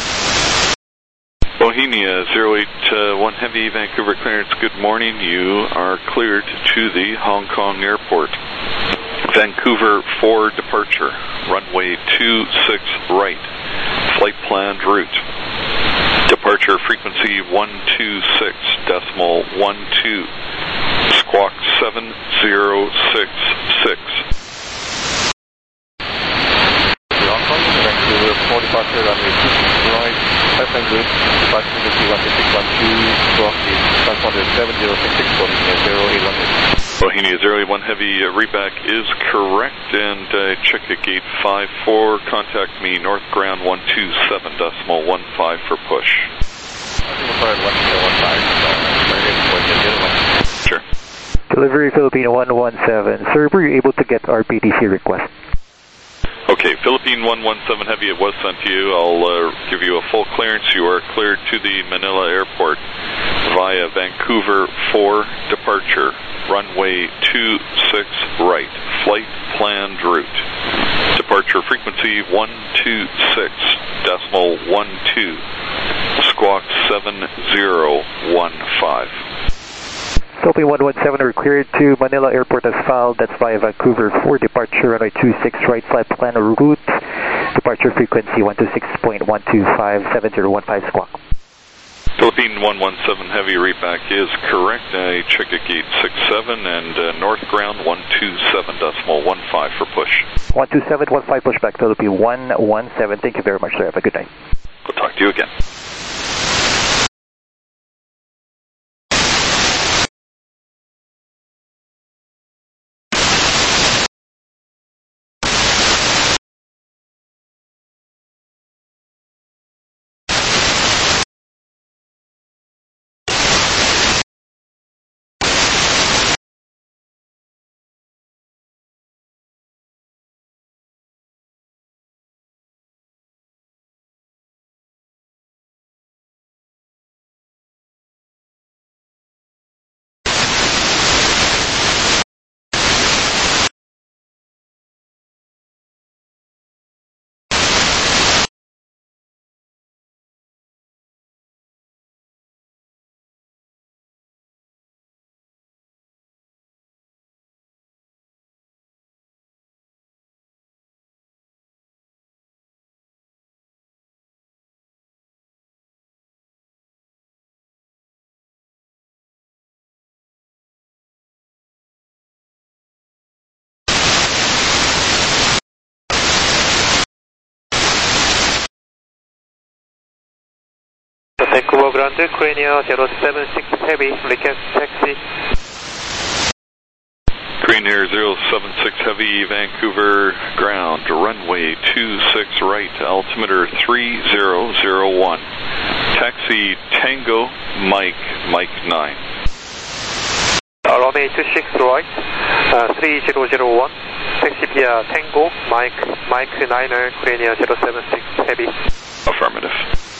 Bohemia 081 Heavy, Vancouver clearance, good morning. You are cleared to the Hong Kong airport. Vancouver 4 departure, runway 26 right, flight planned route. Departure frequency 126.12, squawk 7066. Vancouver 4 departure, runway 26 right, flight planned route, departure frequency 126.12, squawk is transponder 7066, Bohemia 081. Bohemia 081 Heavy, reback is correct, and check at gate 54, contact me north ground 127.15 for push. Sure. Delivery Philippine 117. Sir, were you able to get our PDC request? Okay, Philippine 117 Heavy, it was sent to you. I'll give you a full clearance. You are cleared to the Manila airport via Vancouver 4 departure, runway 26 right, flight planned route. Departure frequency 126.12, squawk 7015. Philippine 117 are cleared to Manila Airport as filed. That's via Vancouver 4 departure, runway 26 right, flight plan route. Departure frequency 126.125, 7015 squawk. Philippine 117 Heavy, readback is correct. I check at gate 67 and north ground 127.15 for push. 127.15 pushback, Philippine 117. Thank you very much, sir. Have a good night. We'll talk to you again. Vancouver Ground, Crania 076 Heavy, request taxi. Crane Air 076 Heavy, Vancouver ground, runway 26 right, altimeter 3001. Taxi Tango, Mike 9. Runway 26 right, 3001. Taxi via Tango, Mike 9er, Crania 076 Heavy. Affirmative.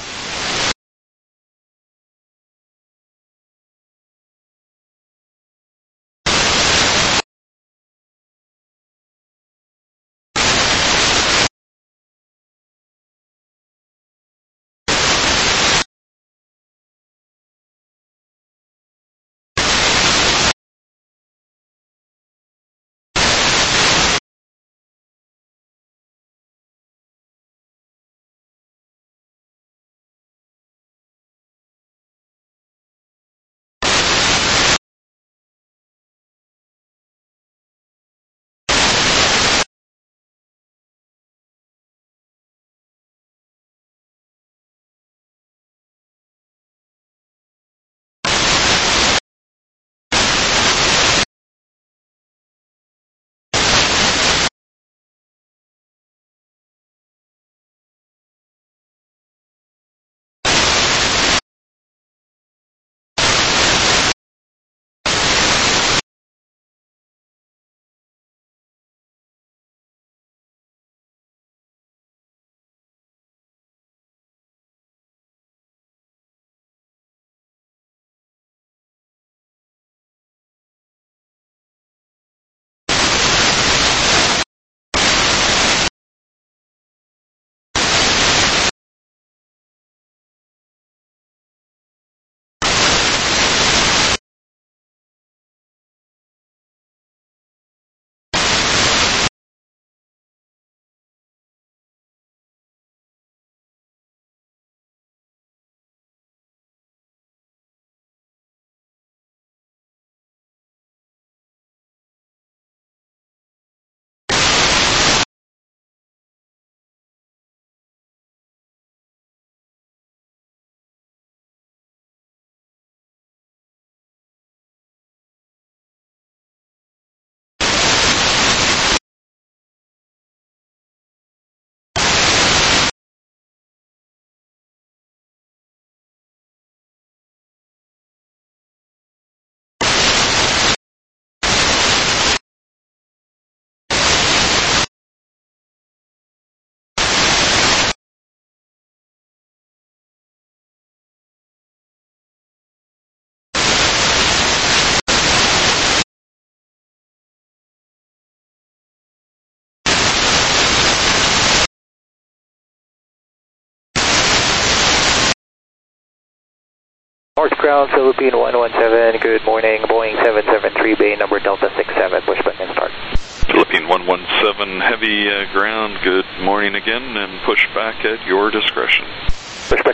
North ground, Philippine 117, good morning, Boeing 773, bay number Delta 67, push button and start. Philippine 117 Heavy, ground, good morning again, and push back at your discretion. Push back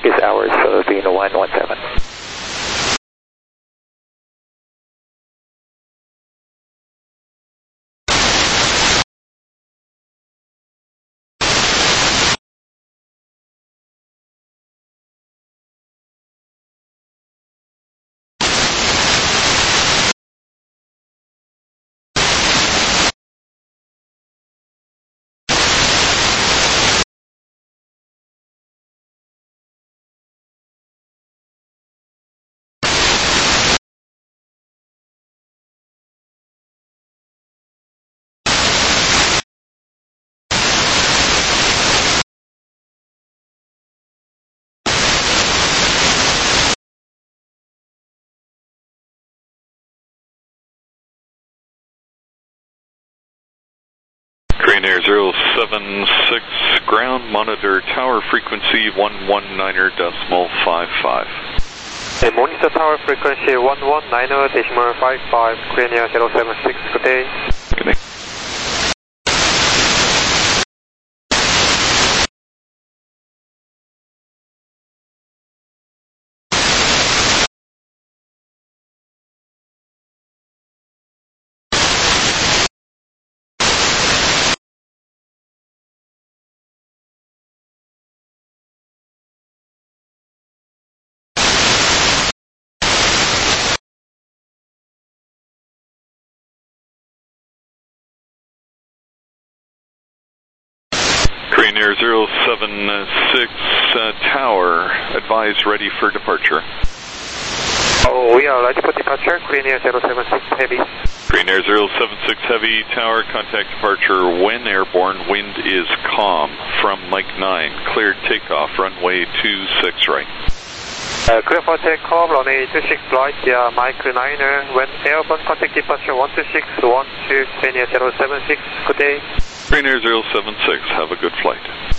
is ours, so it would be in the 117. Korean Air 076, ground monitor tower frequency 119.55. Monitor tower frequency 119.55, Korean Air 076, good day. Good day. Korean Air 076, tower, advise ready for departure. Oh, we are ready for departure, Korean Air 076 Heavy. Korean Air 076 Heavy, tower, contact departure when airborne, wind is calm. From Mike 9, cleared takeoff, runway 26 right. Clear for takeoff, runway 26 right, via Mike 9, when airborne, contact departure 126, 12, Korean Air 076, good day. Korean Air 076, have a good flight.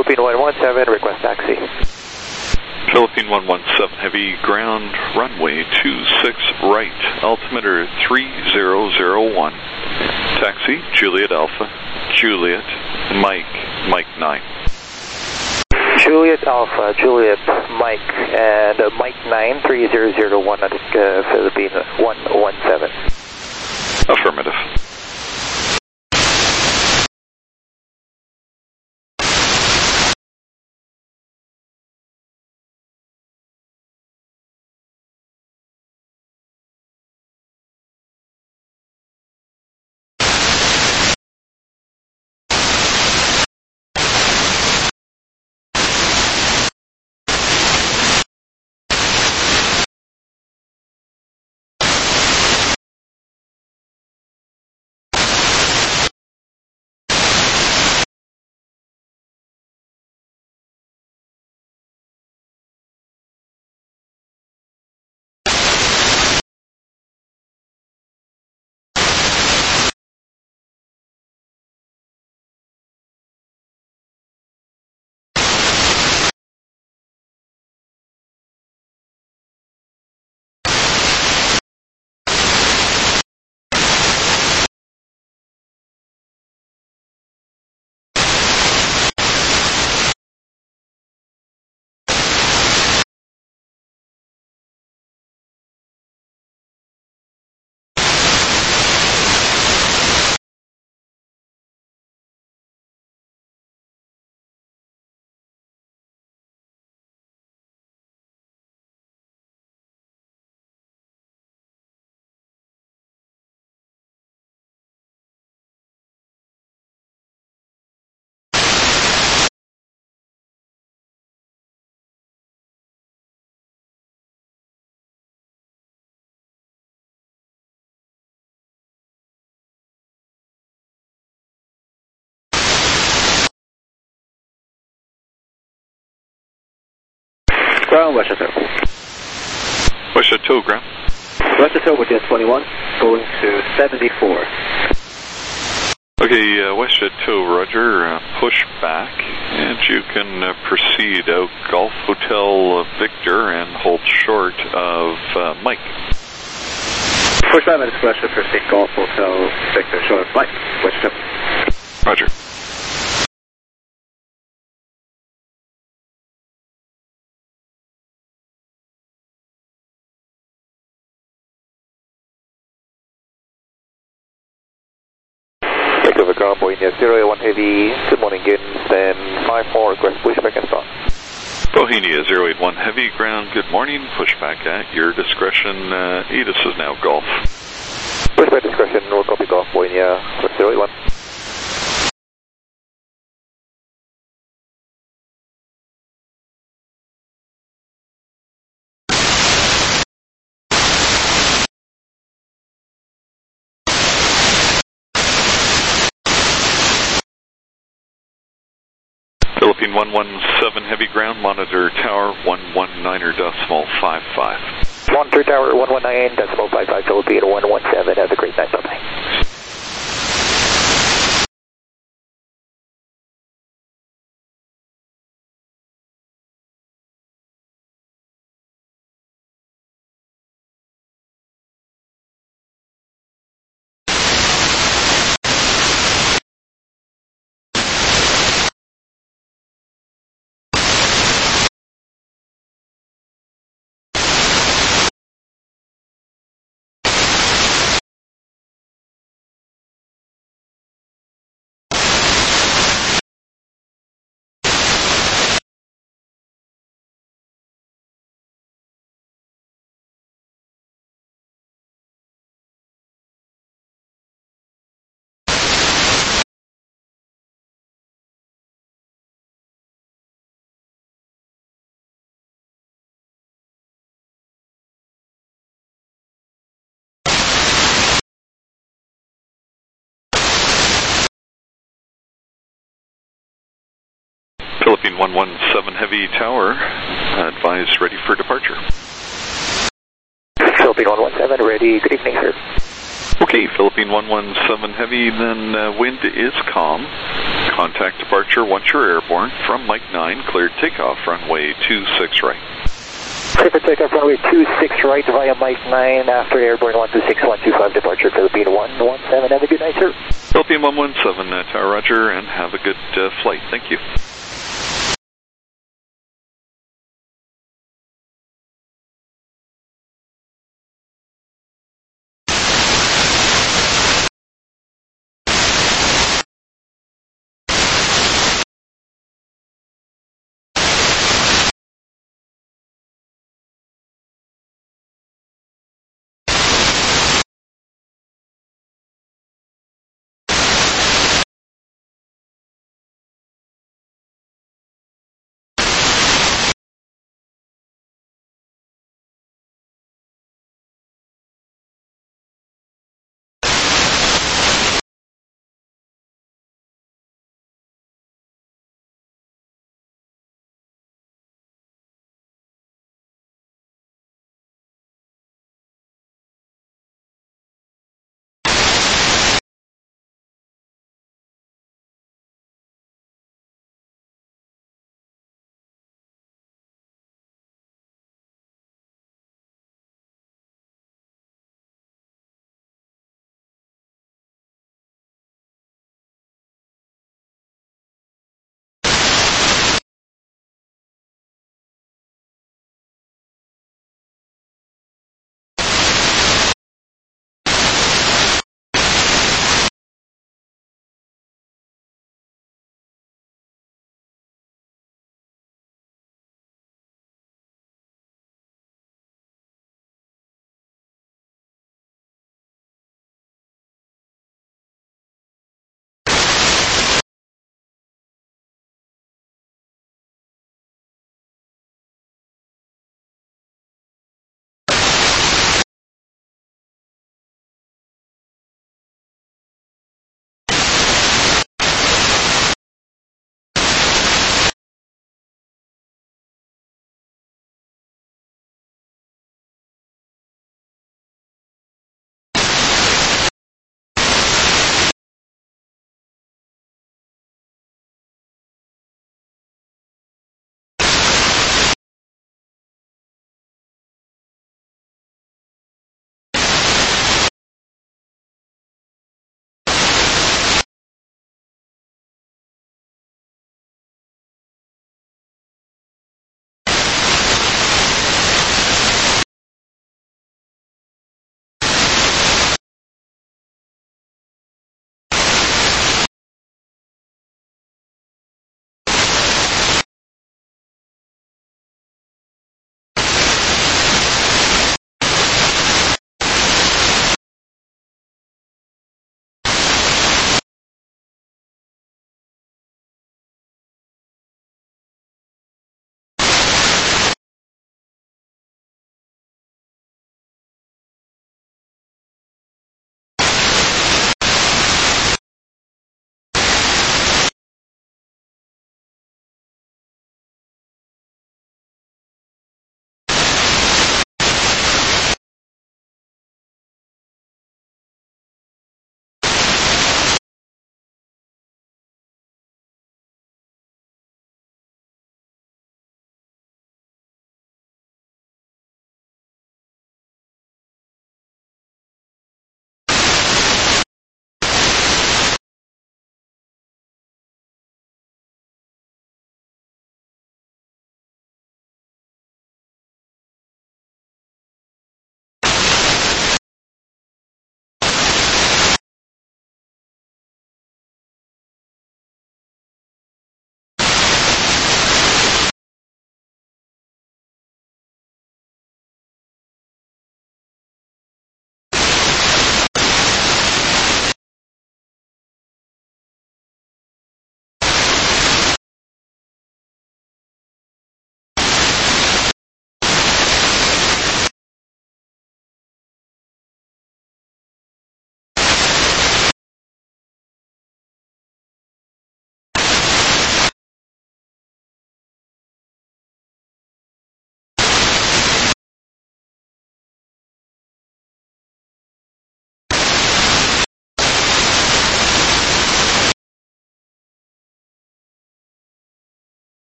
Philippine 117, request taxi. Philippine 117 Heavy, ground runway 26 right, altimeter 3001. Taxi, Juliet Alpha, Juliet, Mike 9. Juliet Alpha, Juliet, Mike, and Mike 9, 3001 at Philippine 117. Affirmative. Ground, West Chateau. West Chateau, ground. West Chateau with jet 21, going to 74. Okay, West Chateau, roger, push back, and you can proceed out Golf Hotel Victor and hold short of Mike. Push 5 minutes west of proceed Golf Hotel Victor, short of Mike, West Chateau. Roger. Over ground, Bohemia 081 Heavy, good morning, Gaydon, stand 5-4, request pushback and stop. Bohemia 081 Heavy, ground, good morning, pushback at your discretion, Edis is now Golf. Pushback discretion, we'll copy Golf, Bohemia 081. Philippine 117 Heavy, ground, monitor tower 119.55. Monitor tower 119.55, Philippine 117, have a great night, bye-bye. Philippine 117 Heavy Tower, advise ready for departure. Philippine 117 ready, good evening, sir. Okay, Philippine 117 Heavy, then wind is calm. contact departure once you're airborne from Mike 9, cleared takeoff, runway 26 right. Clear for takeoff, runway 26 right via Mike 9 after airborne 126, 125 departure, Philippine 117. Have a good night, sir. Philippine 117, Tower Roger, and have a good flight. Thank you.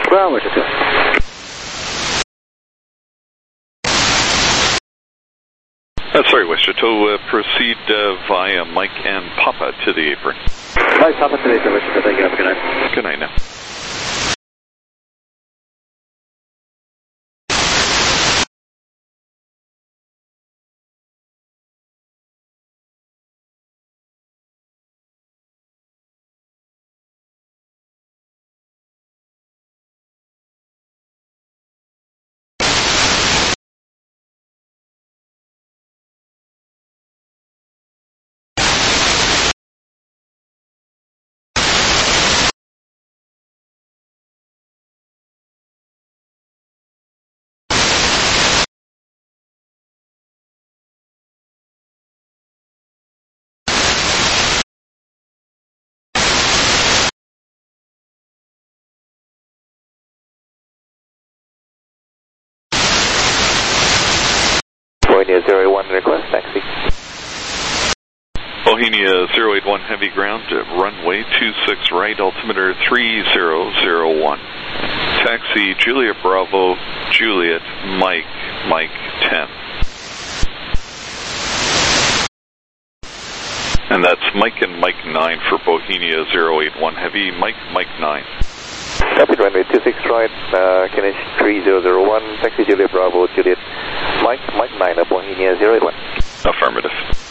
Ground, Wichita 2. Sorry, Wichita, proceed via Mike and Papa to the apron. Mike, Papa to the apron, Wichita. Thank you. Have a good night. Good night now. Bohemia 081 request, taxi. Bohemia 081 heavy ground, runway 26 right, altimeter 3001. Taxi Juliet Bravo, Juliet, Mike, Mike 10. And that's Mike and Mike 9 for Bohemia 081 heavy, Mike, Mike 9. Copy, runway 26 right, Kennedy 3001, taxi Juliet Bravo, Juliet, Mike, Mike 9 of Bohemia 081. Affirmative.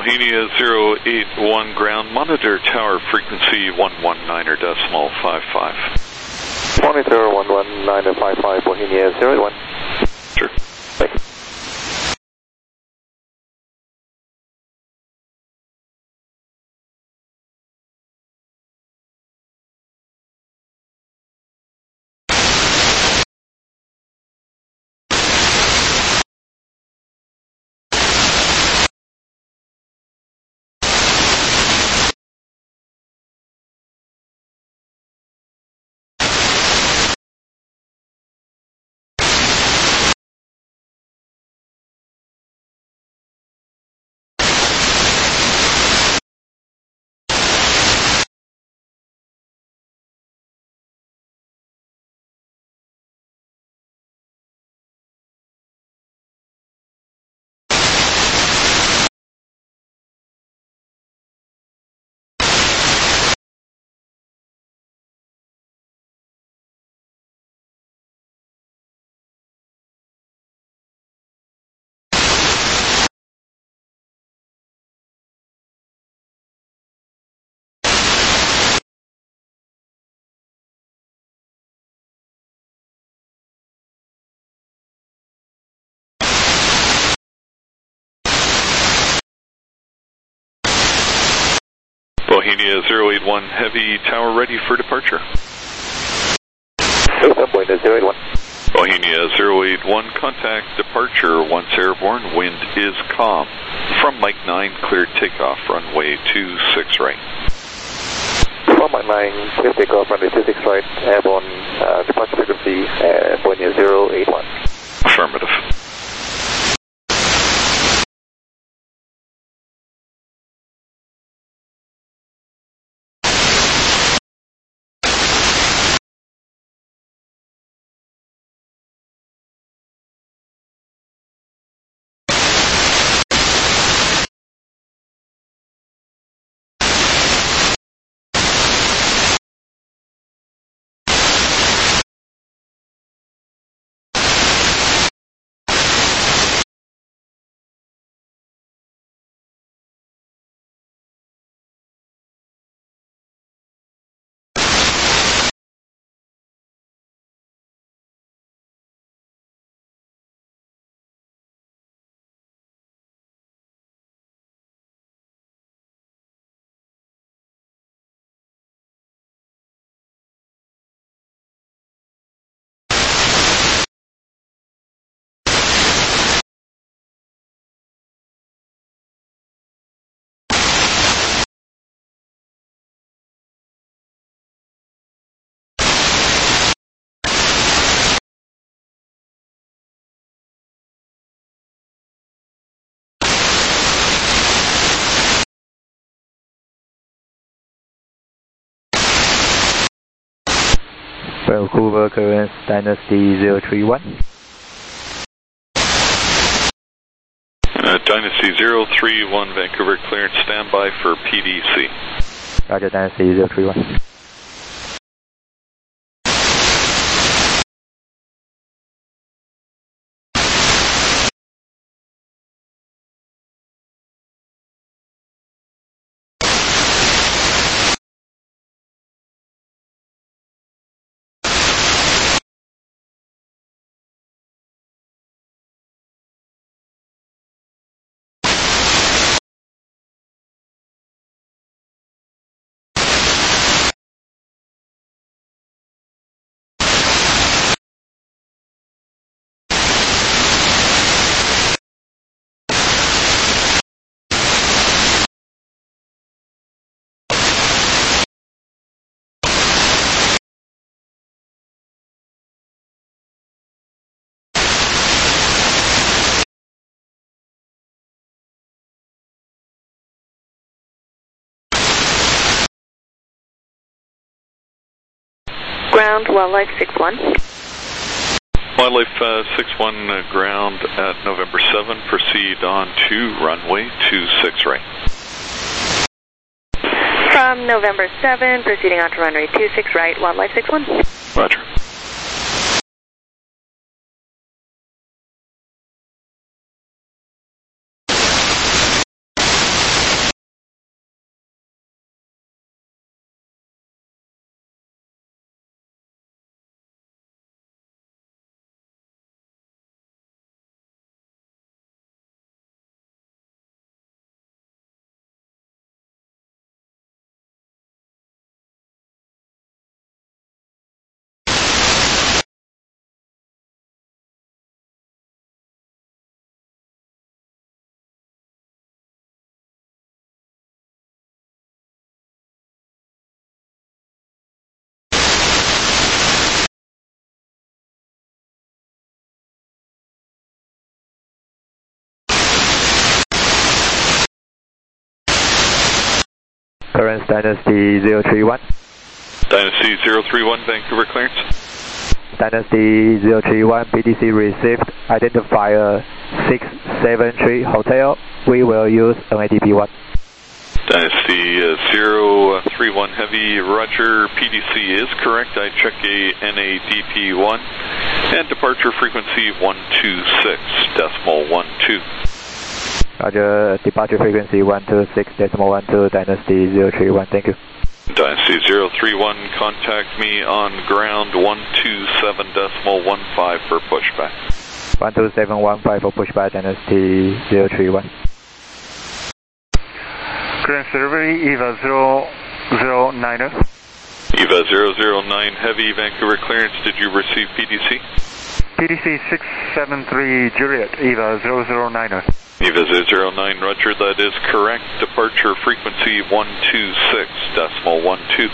Bohemia 081 ground, monitor tower frequency 119.55. Monitor 119.55, Bohemia 081. Sure. Thank you. Bohemia 081 heavy, tower ready for departure. Bohemia 081. Bohemia 081, contact departure once airborne, wind is calm. From Mike 9, cleared takeoff, runway 26 right. From Mike 9, cleared takeoff, runway 26 right, airborne, departure frequency, Bohemia 081. Affirmative. Vancouver current Dynasty 031. Dynasty 031, Vancouver clearance, standby for PDC. Roger, Dynasty 031. Ground, Wildlife 61. Wildlife 61 ground at November 7, proceed on to runway 26 right. From November 7, proceeding on to runway 26 right, Wildlife 61. Roger. Clearance Dynasty 031. Dynasty 031, Vancouver clearance. Dynasty 031, PDC received identifier 673 Hotel. We will use NADP1. Dynasty 031 Heavy, roger. PDC is correct. I check a NADP1 and departure frequency 126.12. Roger, departure frequency 126.12, Dynasty 031, thank you. Dynasty 031, contact me on ground 127.15 for pushback. 127.15 for pushback, Dynasty 031. Clearance delivery, EVA 009er. EVA 009 Heavy, Vancouver clearance. Did you receive PDC? PDC 673 Juliet, EVA 009er. EVA 009, roger, that is correct. Departure frequency 126.12.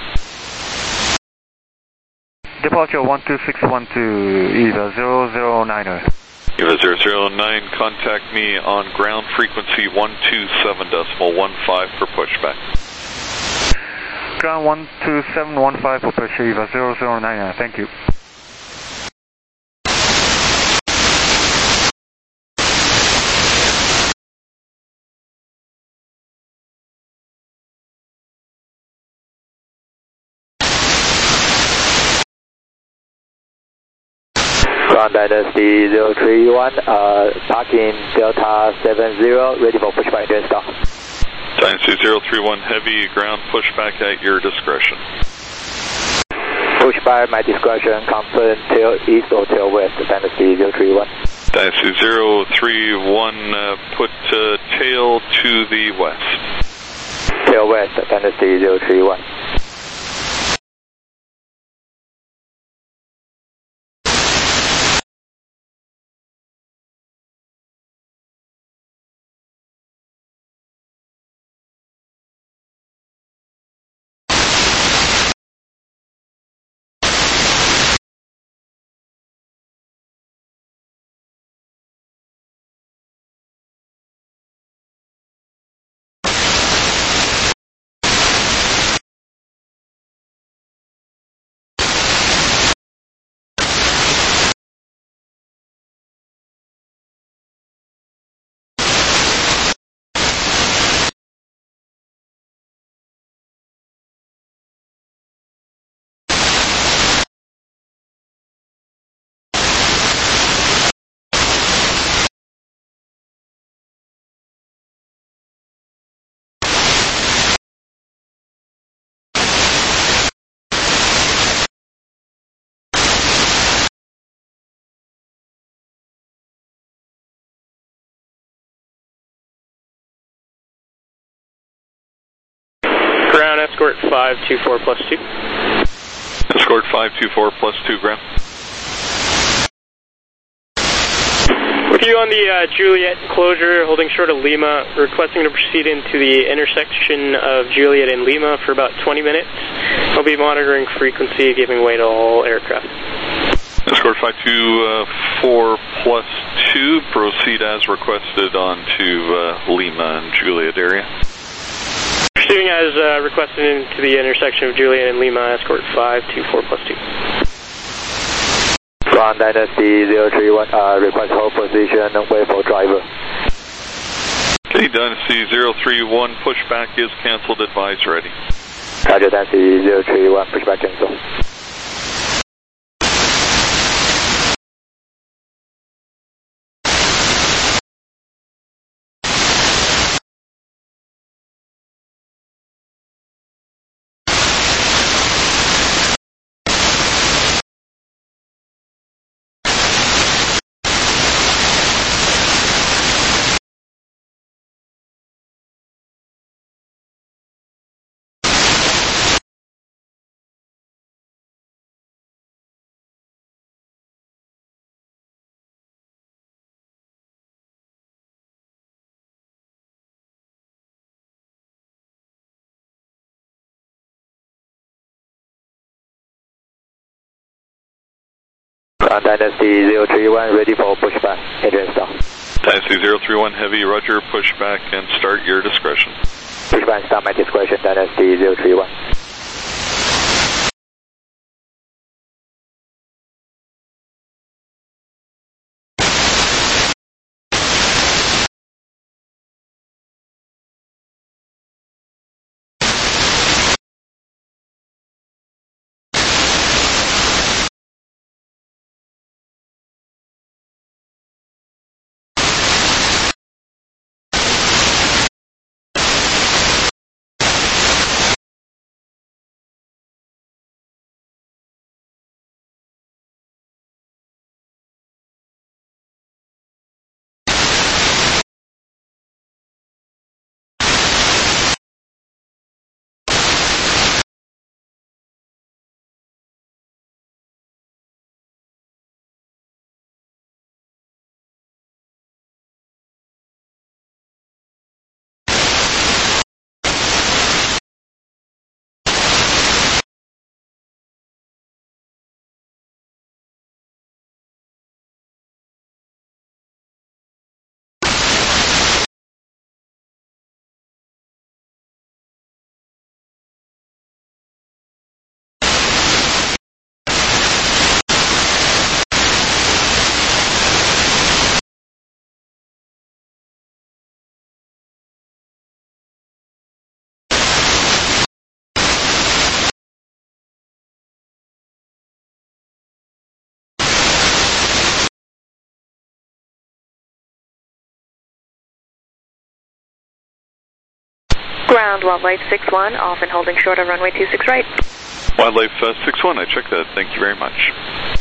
Departure 12612, EVA 009er. EVA 009, contact me on ground frequency 127.15 for pushback. Ground 12715 for push, EVA 009er, thank you. Ground Dynasty 031, parking Delta 70, ready for pushback to install. Dynasty 031 Heavy, ground pushback at your discretion. Pushback at my discretion, confirm tail east or tail west, Dynasty 031. Dynasty 031, put tail to the west. Tail west, Dynasty 031. Ground escort 524 plus 2. Escort 524 plus 2, ground. With you on the Juliet closure, holding short of Lima, requesting to proceed into the intersection of Juliet and Lima for about 20 minutes. I'll be monitoring frequency, giving way to all aircraft. Escort 524 plus 2, proceed as requested onto Lima and Juliet area. Proceeding as requested into the intersection of Juliet and Lima, escort 524 plus 2. Ground Dynasty 031, request hold position, wait for driver. Okay, Dynasty 031, pushback is cancelled, advise ready. Roger, Dynasty 031, pushback cancel. Ground Dynasty 031, ready for pushback, engine start. Dynasty 031 Heavy, roger, pushback and start your discretion. Push by and stop at discretion, Dynasty 031. Ground, Wildlife 61, off and holding short of runway 26 right. Wildlife 61, I checked that. Thank you very much.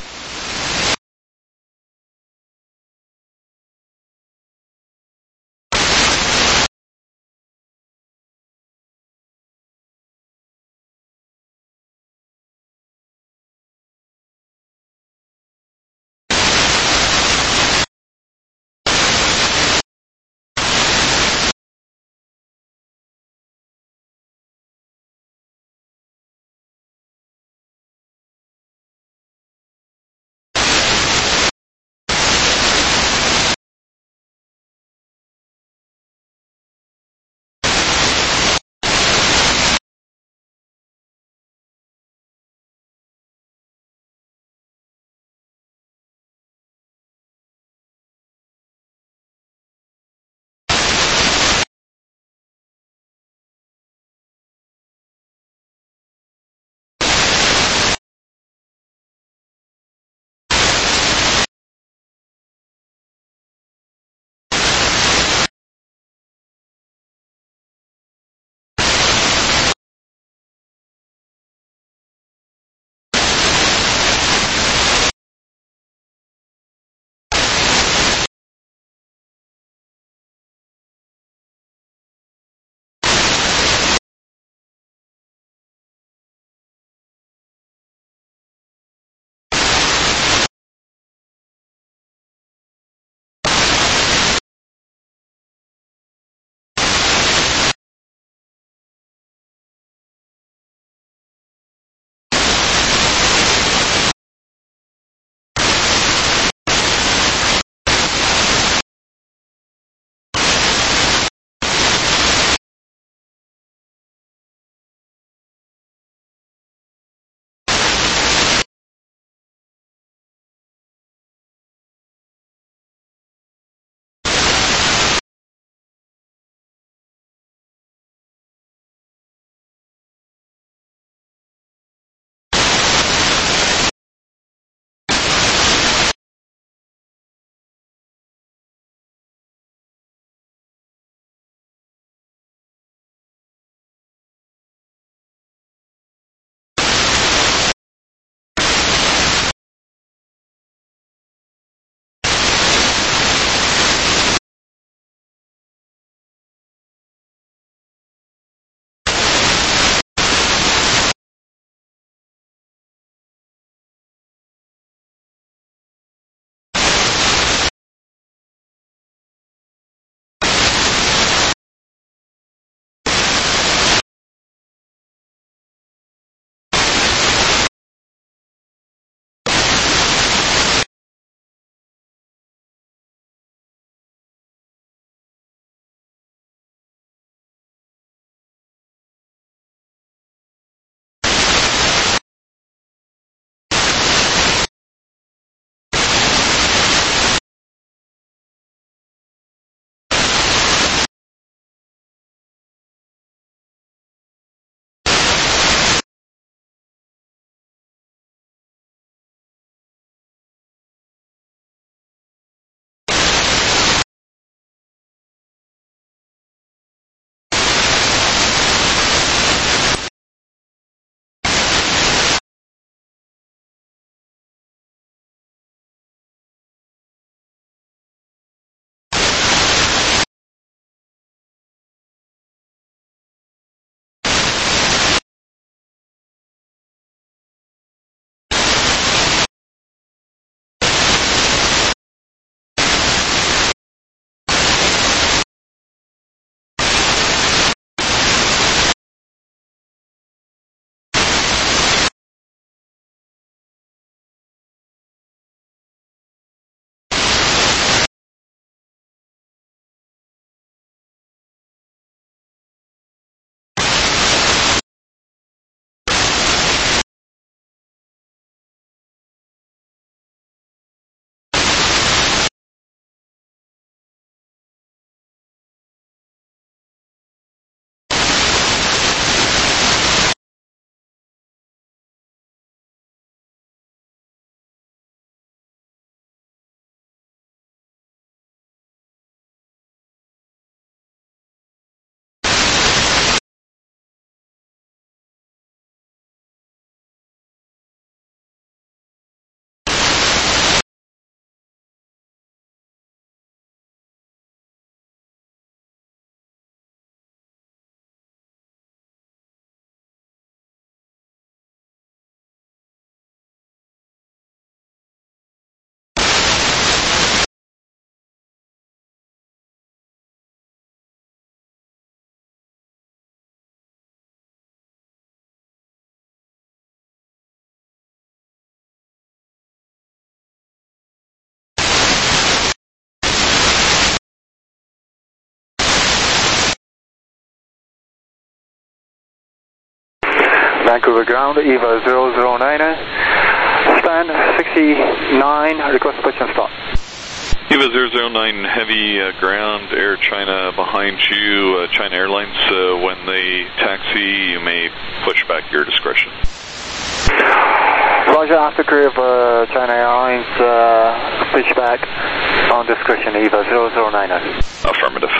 Vancouver ground, EVA 0090, stand 69, request push and stop. EVA 009 heavy ground, Air China behind you, China Airlines, when they taxi you may push back your discretion. Roger, after curve China Airlines, push back on discretion, EVA 0090. Affirmative.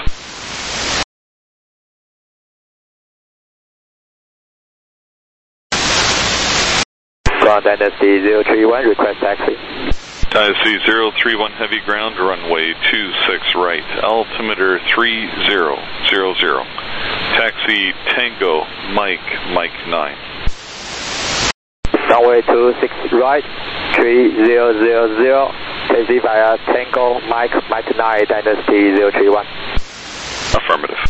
Ground Dynasty 031, request taxi. Dynasty 031 heavy ground, runway 26 right, altimeter 3000. Taxi Tango, Mike 9. Runway 26 right, 3000. Taxi via Tango, Mike 9, Dynasty 031. Affirmative.